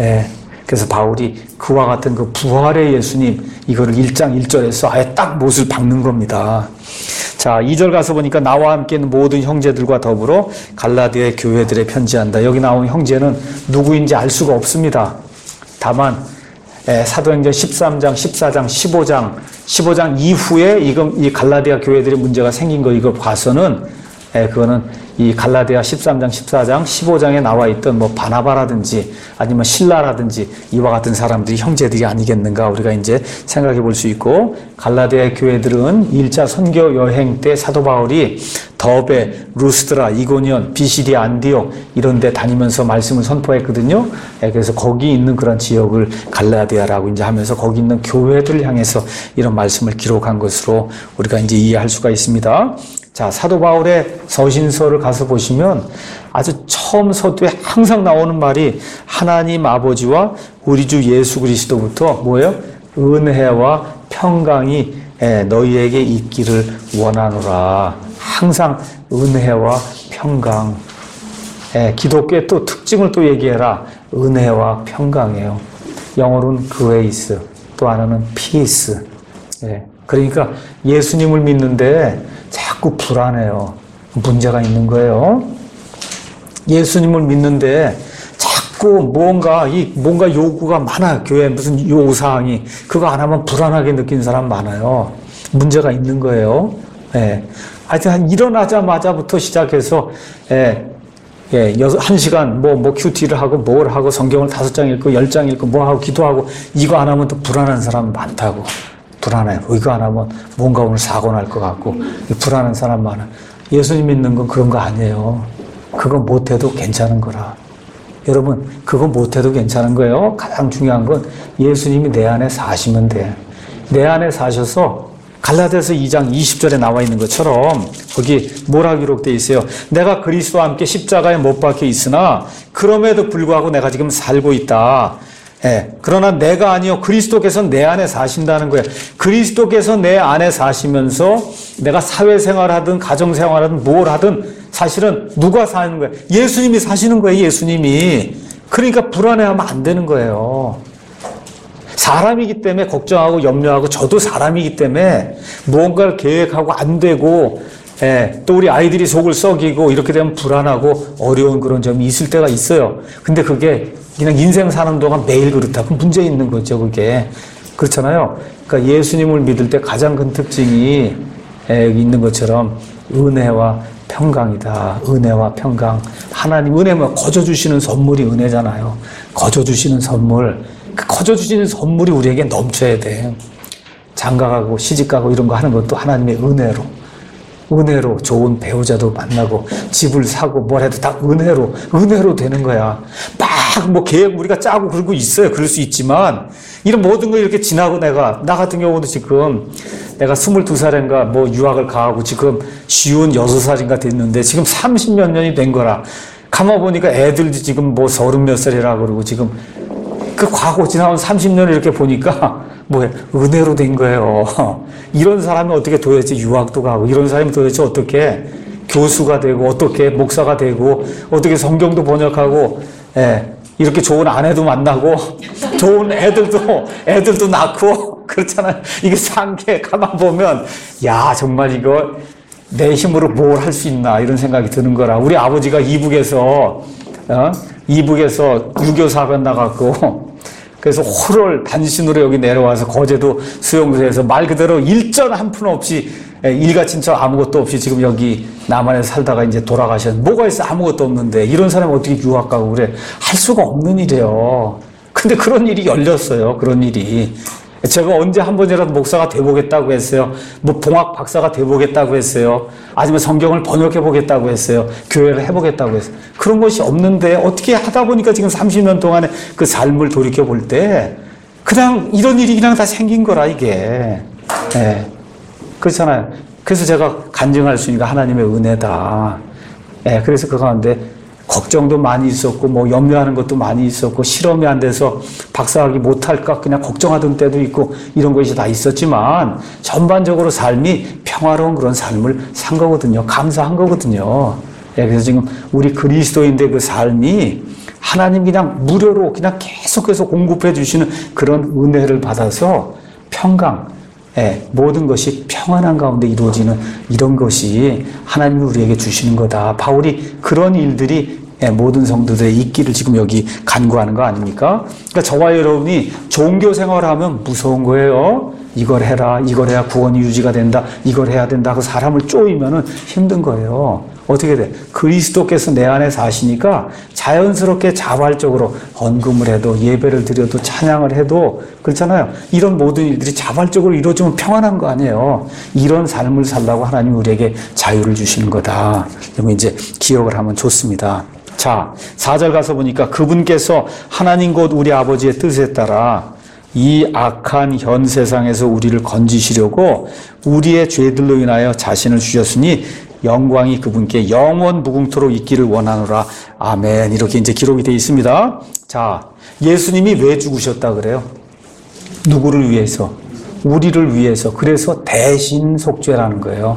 그래서 바울이 그와 같은 그 부활의 예수님 이거를 1장 1절에서 아예 딱 못을 박는 겁니다. 자, 2절 가서 보니까 나와 함께 있는 모든 형제들과 더불어 갈라디아의 교회들에 편지한다. 여기 나온 형제는 누구인지 알 수가 없습니다. 다만 사도행전 13장, 14장, 15장 이후에 이 갈라디아 교회들의 문제가 생긴 거 이걸 봐서는 그거는 이 갈라디아 13장, 14장, 15장에 나와 있던 뭐 바나바라든지 아니면 실라라든지 이와 같은 사람들이 형제들이 아니겠는가 우리가 이제 생각해 볼 수 있고 갈라디아 교회들은 1차 선교 여행 때 사도 바울이 더베, 루스드라, 이고니온, 비시디아, 안디옥 이런 데 다니면서 말씀을 선포했거든요. 그래서 거기 있는 그런 지역을 갈라디아라고 이제 하면서 거기 있는 교회들을 향해서 이런 말씀을 기록한 것으로 우리가 이제 이해할 수가 있습니다. 자, 사도 바울의 서신서를 가서 보시면 아주 처음 서두에 항상 나오는 말이 하나님 아버지와 우리 주 예수 그리스도부터 뭐예요? 은혜와 평강이 너희에게 있기를 원하노라. 항상 은혜와 평강. 기독교의 또 특징을 또 얘기해라. 은혜와 평강이에요. 영어로는 grace, 또 하나는 peace. 그러니까 예수님을 믿는데 자꾸 불안해요. 문제가 있는 거예요. 예수님을 믿는데 자꾸 뭔가 요구가 많아요. 교회에 무슨 요구사항이. 그거 안 하면 불안하게 느끼는 사람 많아요. 문제가 있는 거예요. 하여튼 일어나자마자부터 시작해서 1시간 뭐 큐티를 하고 뭘 하고 성경을 5장 읽고 10장 읽고 뭐 하고 기도하고 이거 안 하면 또 불안한 사람 많다고. 불안해요. 이거 안 하면 뭔가 오늘 사고 날 것 같고 불안한 사람 많아. 예수님 믿는 건 그런 거 아니에요. 그거 못해도 괜찮은 거라. 여러분 그거 못해도 괜찮은 거예요. 가장 중요한 건 예수님이 내 안에 사시면 돼. 내 안에 사셔서 갈라디아서 2장 20절에 나와 있는 것처럼 거기 뭐라 기록되어 있어요. 내가 그리스도와 함께 십자가에 못 박혀 있으나 그럼에도 불구하고 내가 지금 살고 있다. 그러나 내가 아니요 그리스도께서 내 안에 사신다는 거예요. 그리스도께서 내 안에 사시면서 내가 사회생활하든 가정생활하든 뭘 하든 사실은 누가 사는 거예요? 예수님이 사시는 거예요. 예수님이. 그러니까 불안해하면 안 되는 거예요. 사람이기 때문에 걱정하고 염려하고 저도 사람이기 때문에 무언가를 계획하고 안 되고 또 우리 아이들이 속을 썩이고 이렇게 되면 불안하고 어려운 그런 점이 있을 때가 있어요. 근데 그게 그냥 인생 사는 동안 매일 그렇다. 그럼 문제 있는 거죠, 그게. 그렇잖아요. 그러니까 예수님을 믿을 때 가장 큰 특징이 있는 것처럼 은혜와 평강이다. 은혜와 평강. 하나님 은혜면 거저 주시는 선물이 은혜잖아요. 거저 주시는 선물. 그 거저 주시는 선물이 우리에게 넘쳐야 돼. 장가가고 시집가고 이런 거 하는 것도 하나님의 은혜로 좋은 배우자도 만나고 집을 사고 뭘 해도 다 은혜로 되는 거야. 막 계획 우리가 짜고 그러고 있어요. 그럴 수 있지만 이런 모든 걸 이렇게 지나고 나 같은 경우도 지금 내가 22살인가 뭐 유학을 가고 지금 56살인가 됐는데 지금 30몇 년이 된 거라 가만 보니까 애들도 지금 뭐 30몇 살이라 그러고 지금 그 과거 지나온 30년을 이렇게 보니까 뭐 은혜로 된 거예요. 이런 사람이 어떻게 도대체 유학도 가고 이런 사람이 도대체 어떻게 교수가 되고 어떻게 목사가 되고 어떻게 성경도 번역하고 이렇게 좋은 아내도 만나고 좋은 애들도 낳고 그렇잖아요. 이게 산 게 가만 보면 야 정말 이거 내 힘으로 뭘 할 수 있나 이런 생각이 드는 거라. 우리 아버지가 이북에서 유교사관 나갔고 그래서 홀을 단신으로 여기 내려와서 거제도 수용소에서 말 그대로 일전 한 푼 없이 일가 친척 아무것도 없이 지금 여기 남한에 살다가 이제 돌아가셨는데 뭐가 있어 아무것도 없는데 이런 사람이 어떻게 유학 가고 그래. 할 수가 없는 일이에요. 근데 그런 일이 열렸어요. 그런 일이. 제가 언제 한 번이라도 목사가 돼보겠다고 했어요. 뭐 봉학 박사가 돼보겠다고 했어요. 아니면 성경을 번역해보겠다고 했어요. 교회를 해보겠다고 했어요. 그런 것이 없는데 어떻게 하다 보니까 지금 30년 동안에 그 삶을 돌이켜볼 때 그냥 이런 일이 그냥 다 생긴 거라 이게. 그렇잖아요. 그래서 제가 간증할 수 있는 게 하나님의 은혜다. 그래서 그 가운데 걱정도 많이 있었고 뭐 염려하는 것도 많이 있었고 실험이 안 돼서 박사학위 못할까 그냥 걱정하던 때도 있고 이런 것이 다 있었지만 전반적으로 삶이 평화로운 그런 삶을 산 거거든요. 감사한 거거든요. 그래서 지금 우리 그리스도인의 그 삶이 하나님 그냥 무료로 그냥 계속해서 공급해 주시는 그런 은혜를 받아서 평강 모든 것이 평안한 가운데 이루어지는 이런 것이 하나님이 우리에게 주시는 거다. 바울이 그런 일들이 모든 성도들의 있기를 지금 여기 간구하는 거 아닙니까? 그러니까 저와 여러분이 종교 생활을 하면 무서운 거예요. 이걸 해라, 이걸 해야 구원이 유지가 된다, 이걸 해야 된다. 그 사람을 쪼이면은 힘든 거예요. 어떻게 돼? 그리스도께서 내 안에 사시니까 자연스럽게 자발적으로 헌금을 해도 예배를 드려도 찬양을 해도 그렇잖아요. 이런 모든 일들이 자발적으로 이루어지면 평안한 거 아니에요. 이런 삶을 살라고 하나님이 우리에게 자유를 주시는 거다. 그러면 이제 기억을 하면 좋습니다. 자, 4절 가서 보니까 그분께서 하나님 곧 우리 아버지의 뜻에 따라 이 악한 현 세상에서 우리를 건지시려고 우리의 죄들로 인하여 자신을 주셨으니 영광이 그분께 영원 무궁토록 있기를 원하노라. 아멘. 이렇게 이제 기록이 되어 있습니다. 자, 예수님이 왜 죽으셨다 그래요? 누구를 위해서? 우리를 위해서. 그래서 대신 속죄라는 거예요.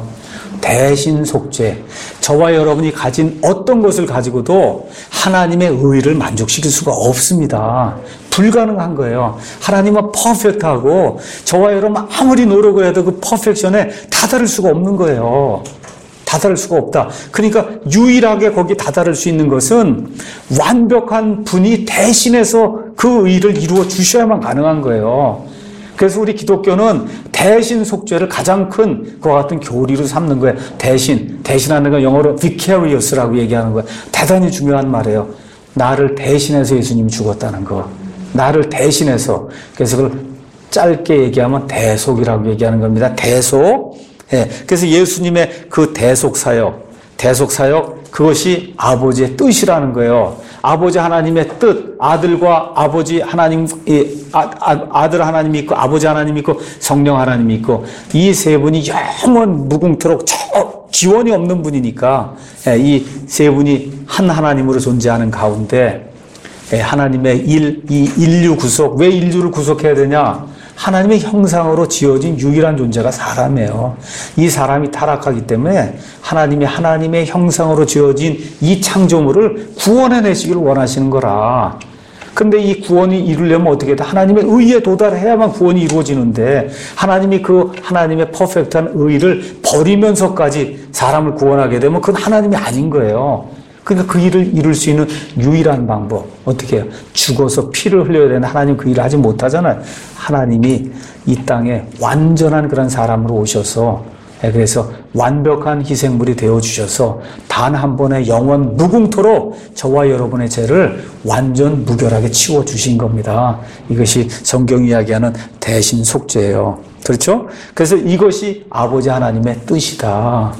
대신 속죄. 저와 여러분이 가진 어떤 것을 가지고도 하나님의 의를 만족시킬 수가 없습니다. 불가능한 거예요. 하나님은 퍼펙트하고 저와 여러분 아무리 노력을 해도 그 퍼펙션에 다다를 수가 없는 거예요. 다다를 수가 없다. 그러니까 유일하게 거기 다다를 수 있는 것은 완벽한 분이 대신해서 그 의를 이루어 주셔야만 가능한 거예요. 그래서 우리 기독교는 대신 속죄를 가장 큰 그와 같은 교리로 삼는 거예요. 대신하는 건 영어로 vicarious라고 얘기하는 거예요. 대단히 중요한 말이에요. 나를 대신해서 예수님이 죽었다는 거. 나를 대신해서. 그래서 그걸 짧게 얘기하면 대속이라고 얘기하는 겁니다. 대속. 그래서 예수님의 그 대속 사역, 그것이 아버지의 뜻이라는 거예요. 아버지 하나님의 뜻, 아들과 아버지 하나님, 아들 하나님이 있고, 아버지 하나님이 있고, 성령 하나님이 있고, 이 세 분이 영원 무궁토록 지원이 없는 분이니까, 이 세 분이 한 하나님으로 존재하는 가운데, 하나님의 이 인류 구속, 왜 인류를 구속해야 되냐? 하나님의 형상으로 지어진 유일한 존재가 사람이에요. 이 사람이 타락하기 때문에 하나님의 형상으로 지어진 이 창조물을 구원해내시기를 원하시는 거라. 근데 이 구원이 이루려면 어떻게 돼? 하나님의 의에 도달해야만 구원이 이루어지는데 하나님이 그 하나님의 퍼펙트한 의를 버리면서까지 사람을 구원하게 되면 그건 하나님이 아닌 거예요. 그러니까 그 일을 이룰 수 있는 유일한 방법 어떻게 해요? 죽어서 피를 흘려야 되는 하나님 그 일을 하지 못하잖아요. 하나님이 이 땅에 완전한 그런 사람으로 오셔서 그래서 완벽한 희생물이 되어주셔서 단 한 번의 영원 무궁토록 저와 여러분의 죄를 완전 무결하게 치워주신 겁니다. 이것이 성경이 이야기하는 대신 속죄예요. 그렇죠? 그래서 이것이 아버지 하나님의 뜻이다.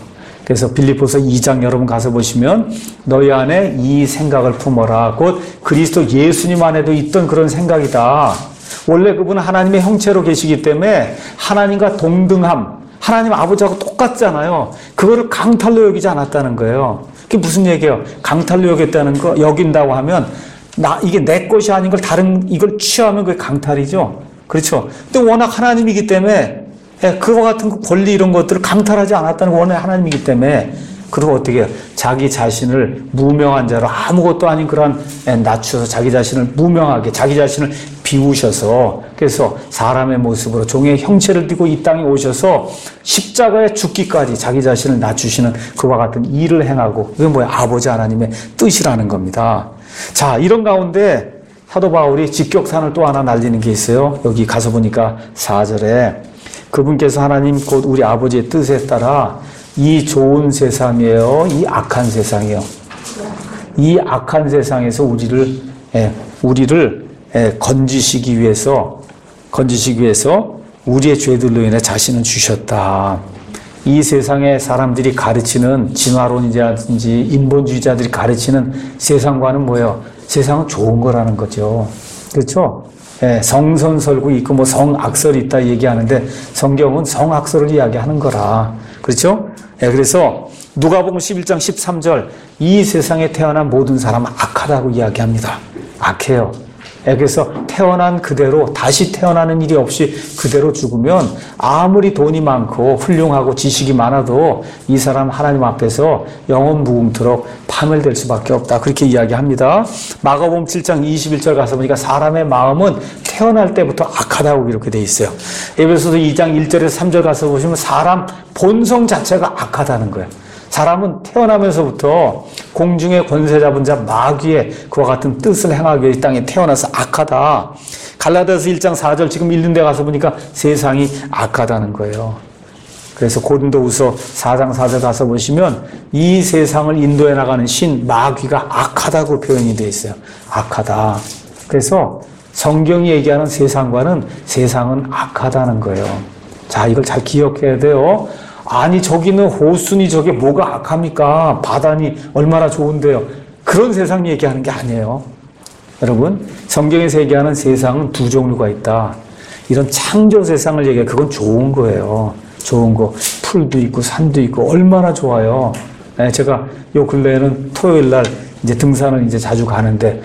그래서 빌립보서 2장 여러분 가서 보시면 너희 안에 이 생각을 품어라. 곧 그리스도 예수님 안에도 있던 그런 생각이다. 원래 그분은 하나님의 형체로 계시기 때문에 하나님과 동등함, 하나님 아버지하고 똑같잖아요. 그거를 강탈로 여기지 않았다는 거예요. 그게 무슨 얘기예요? 강탈로 여겼다는 거, 여긴다고 하면 이게 내 것이 아닌 걸 이걸 취하면 그게 강탈이죠. 그렇죠. 근데 워낙 하나님이기 때문에 그와 같은 권리 이런 것들을 강탈하지 않았다는 거 원래 하나님이기 때문에 그리고 어떻게 해요? 자기 자신을 무명한 자로 아무것도 아닌 그런 낮춰서 자기 자신을 무명하게 자기 자신을 비우셔서 그래서 사람의 모습으로 종의 형체를 띠고 이 땅에 오셔서 십자가에 죽기까지 자기 자신을 낮추시는 그와 같은 일을 행하고 그게 뭐야? 아버지 하나님의 뜻이라는 겁니다. 자, 이런 가운데 사도 바울이 직격탄을 또 하나 날리는 게 있어요. 여기 가서 보니까 4절에 그분께서 하나님 곧 우리 아버지의 뜻에 따라 이 좋은 세상이에요. 이 악한 세상이에요. 이 악한 세상에서 우리를 건지시기 위해서 우리의 죄들로 인해 자신을 주셨다. 이 세상에 사람들이 가르치는 진화론이라든지 인본주의자들이 가르치는 세상과는 뭐예요? 세상은 좋은 거라는 거죠. 그렇죠? 성선설고 있고 뭐 성악설이 있다 얘기하는데 성경은 성악설을 이야기하는 거라. 그렇죠? 그래서 누가복음 11장 13절 이 세상에 태어난 모든 사람은 악하다고 이야기합니다. 악해요. 그래서 태어난 그대로 다시 태어나는 일이 없이 그대로 죽으면 아무리 돈이 많고 훌륭하고 지식이 많아도 이 사람 하나님 앞에서 영원 무궁토록 파멸될 수밖에 없다. 그렇게 이야기합니다. 마가복음 7장 21절 가서 보니까 사람의 마음은 태어날 때부터 악하다고 이렇게 돼 있어요. 에베소서 2장 1절에서 3절 가서 보시면 사람 본성 자체가 악하다는 거예요. 사람은 태어나면서부터 공중의 권세 잡은 자 마귀의 그와 같은 뜻을 행하기 위해 이 땅에 태어나서 악하다. 갈라디아서 1장 4절 지금 읽는 데 가서 보니까 세상이 악하다는 거예요. 그래서 고린도후서 4장 4절 가서 보시면 이 세상을 인도해 나가는 신 마귀가 악하다고 표현이 되어 있어요. 악하다. 그래서 성경이 얘기하는 세상과는 세상은 악하다는 거예요. 자, 이걸 잘 기억해야 돼요. 아니 저기는 호수니 저게 뭐가 악합니까? 바다니 얼마나 좋은데요. 그런 세상 얘기하는 게 아니에요. 여러분 성경에서 얘기하는 세상은 두 종류가 있다. 이런 창조 세상을 얘기해 그건 좋은 거예요. 좋은 거 풀도 있고 산도 있고 얼마나 좋아요. 제가 요 근래에는 토요일 날 이제 등산을 이제 자주 가는데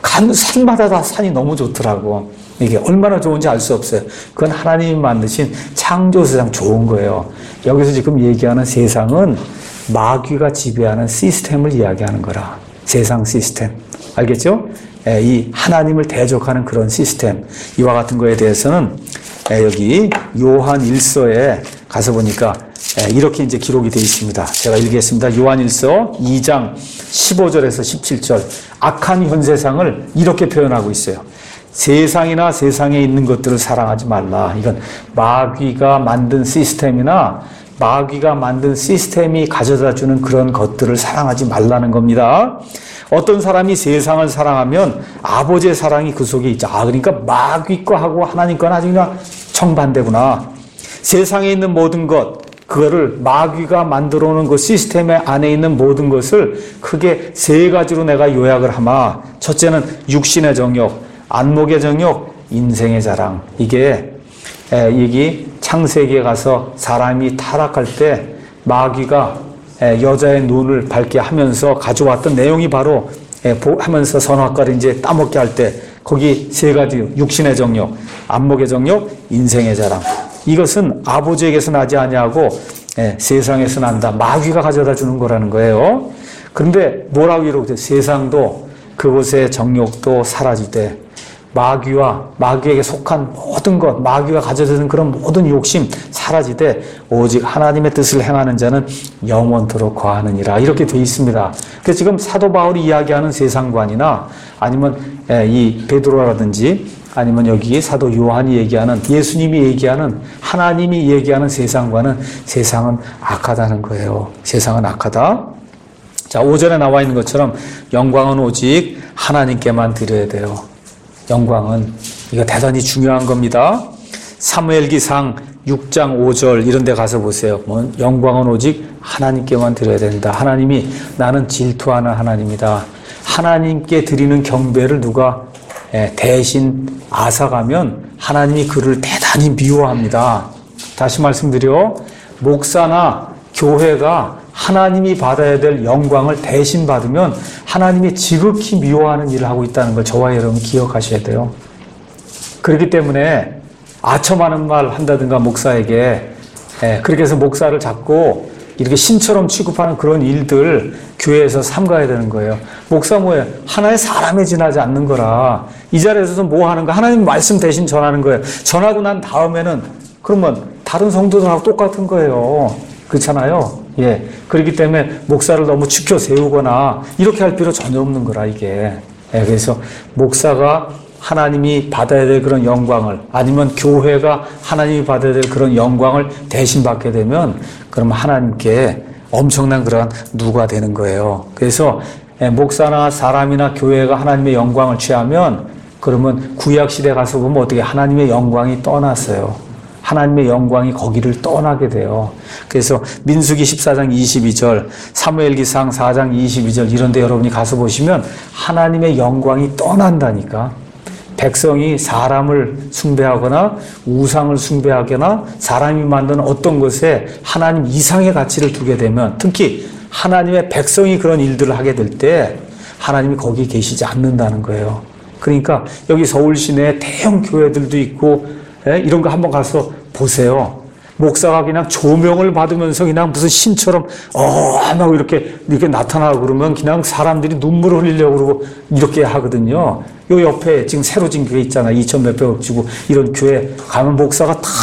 산마다 다 산이 너무 좋더라고. 이게 얼마나 좋은지 알 수 없어요. 그건 하나님이 만드신 창조 세상 좋은 거예요. 여기서 지금 얘기하는 세상은 마귀가 지배하는 시스템을 이야기하는 거라. 세상 시스템. 알겠죠? 이 하나님을 대적하는 그런 시스템. 이와 같은 거에 대해서는 여기 요한 1서에 가서 보니까 이렇게 이제 기록이 되어 있습니다. 제가 읽겠습니다. 요한 1서 2장 15절에서 17절. 악한 현 세상을 이렇게 표현하고 있어요. 세상이나 세상에 있는 것들을 사랑하지 말라. 이건 마귀가 만든 시스템이나 마귀가 만든 시스템이 가져다 주는 그런 것들을 사랑하지 말라는 겁니다. 어떤 사람이 세상을 사랑하면 아버지의 사랑이 그 속에 있죠. 그러니까 마귀 거하고 하나님 거는 아주 그냥 정반대구나. 세상에 있는 모든 것, 그거를 마귀가 만들어 놓은 그 시스템 안에 있는 모든 것을 크게 세 가지로 내가 요약을 하마. 첫째는 육신의 정욕, 안목의 정욕, 인생의 자랑. 이게 여기 창세기에 가서 사람이 타락할 때 마귀가 여자의 눈을 밝게 하면서 가져왔던 내용이 바로 하면서 선악과를 이제 따먹게 할 때 거기 세 가지 육신의 정욕, 안목의 정욕, 인생의 자랑. 이것은 아버지에게서 나지 아니하고 세상에서 난다. 마귀가 가져다 주는 거라는 거예요. 그런데 뭐라고 이러고 세상도 그곳의 정욕도 사라지되 마귀에게 속한 모든 것, 마귀가 가져다주는 그런 모든 욕심 사라지되 오직 하나님의 뜻을 행하는 자는 영원토록 거하느니라. 이렇게 되어 있습니다. 그래서 지금 사도 바울이 이야기하는 세상관이나 아니면 이 베드로라든지 아니면 여기 사도 요한이 얘기하는 예수님이 얘기하는 하나님이 얘기하는 세상과는 세상은 악하다는 거예요. 세상은 악하다. 자, 5절에 나와 있는 것처럼 영광은 오직 하나님께만 드려야 돼요. 영광은 이거 대단히 중요한 겁니다. 사무엘기상 6장 5절 이런 데 가서 보세요. 뭐 영광은 오직 하나님께만 드려야 된다. 하나님이 나는 질투하는 하나님이다. 하나님께 드리는 경배를 누가 대신 앗아가면 하나님이 그를 대단히 미워합니다. 다시 말씀드려 목사나 교회가 하나님이 받아야 될 영광을 대신 받으면 하나님이 지극히 미워하는 일을 하고 있다는 걸 저와 여러분 기억하셔야 돼요. 그렇기 때문에 아첨하는 말 한다든가 목사에게 그렇게 해서 목사를 잡고 이렇게 신처럼 취급하는 그런 일들 교회에서 삼가야 되는 거예요. 목사 뭐예요? 하나의 사람에 지나지 않는 거라. 이 자리에서 뭐 하는 거? 하나님 말씀 대신 전하는 거예요. 전하고 난 다음에는 그러면 다른 성도들하고 똑같은 거예요. 그렇잖아요. 예. 그렇기 때문에 목사를 너무 지켜 세우거나 이렇게 할 필요 전혀 없는 거라 이게. 예. 그래서 목사가 하나님이 받아야 될 그런 영광을 아니면 교회가 하나님이 받아야 될 그런 영광을 대신 받게 되면 그러면 하나님께 엄청난 그런 누가 되는 거예요. 그래서 목사나 사람이나 교회가 하나님의 영광을 취하면 그러면 구약시대 가서 보면 어떻게 하나님의 영광이 떠났어요. 하나님의 영광이 거기를 떠나게 돼요. 그래서 민수기 14장 22절, 사무엘기상 4장 22절 이런 데 여러분이 가서 보시면 하나님의 영광이 떠난다니까. 백성이 사람을 숭배하거나 우상을 숭배하거나 사람이 만든 어떤 것에 하나님 이상의 가치를 두게 되면 특히 하나님의 백성이 그런 일들을 하게 될 때 하나님이 거기 계시지 않는다는 거예요. 그러니까 여기 서울 시내에 대형 교회들도 있고 이런 거 한번 가서 보세요. 목사가 그냥 조명을 받으면서 그냥 무슨 신처럼 하고 이렇게 나타나고 그러면 그냥 사람들이 눈물을 흘리려고 그러고 이렇게 하거든요. 요 옆에 지금 새로 진 교회 있잖아요. 2천 몇백억 주고 이런 교회 가면 목사가 탁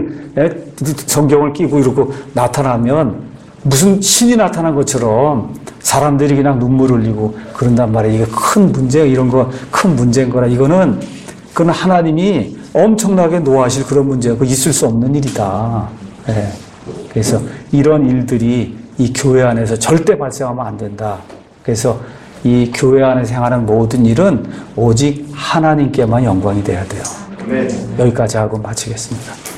성경을 끼고 이러고 나타나면 무슨 신이 나타난 것처럼 사람들이 그냥 눈물을 흘리고 그런단 말이에요. 이게 큰 문제, 이런 거 큰 문제인 거라. 그건 하나님이 엄청나게 노하실 그런 문제가 있을 수 없는 일이다. 네. 그래서 이런 일들이 이 교회 안에서 절대 발생하면 안 된다. 그래서 이 교회 안에서 행하는 모든 일은 오직 하나님께만 영광이 돼야 돼요. 네. 여기까지 하고 마치겠습니다.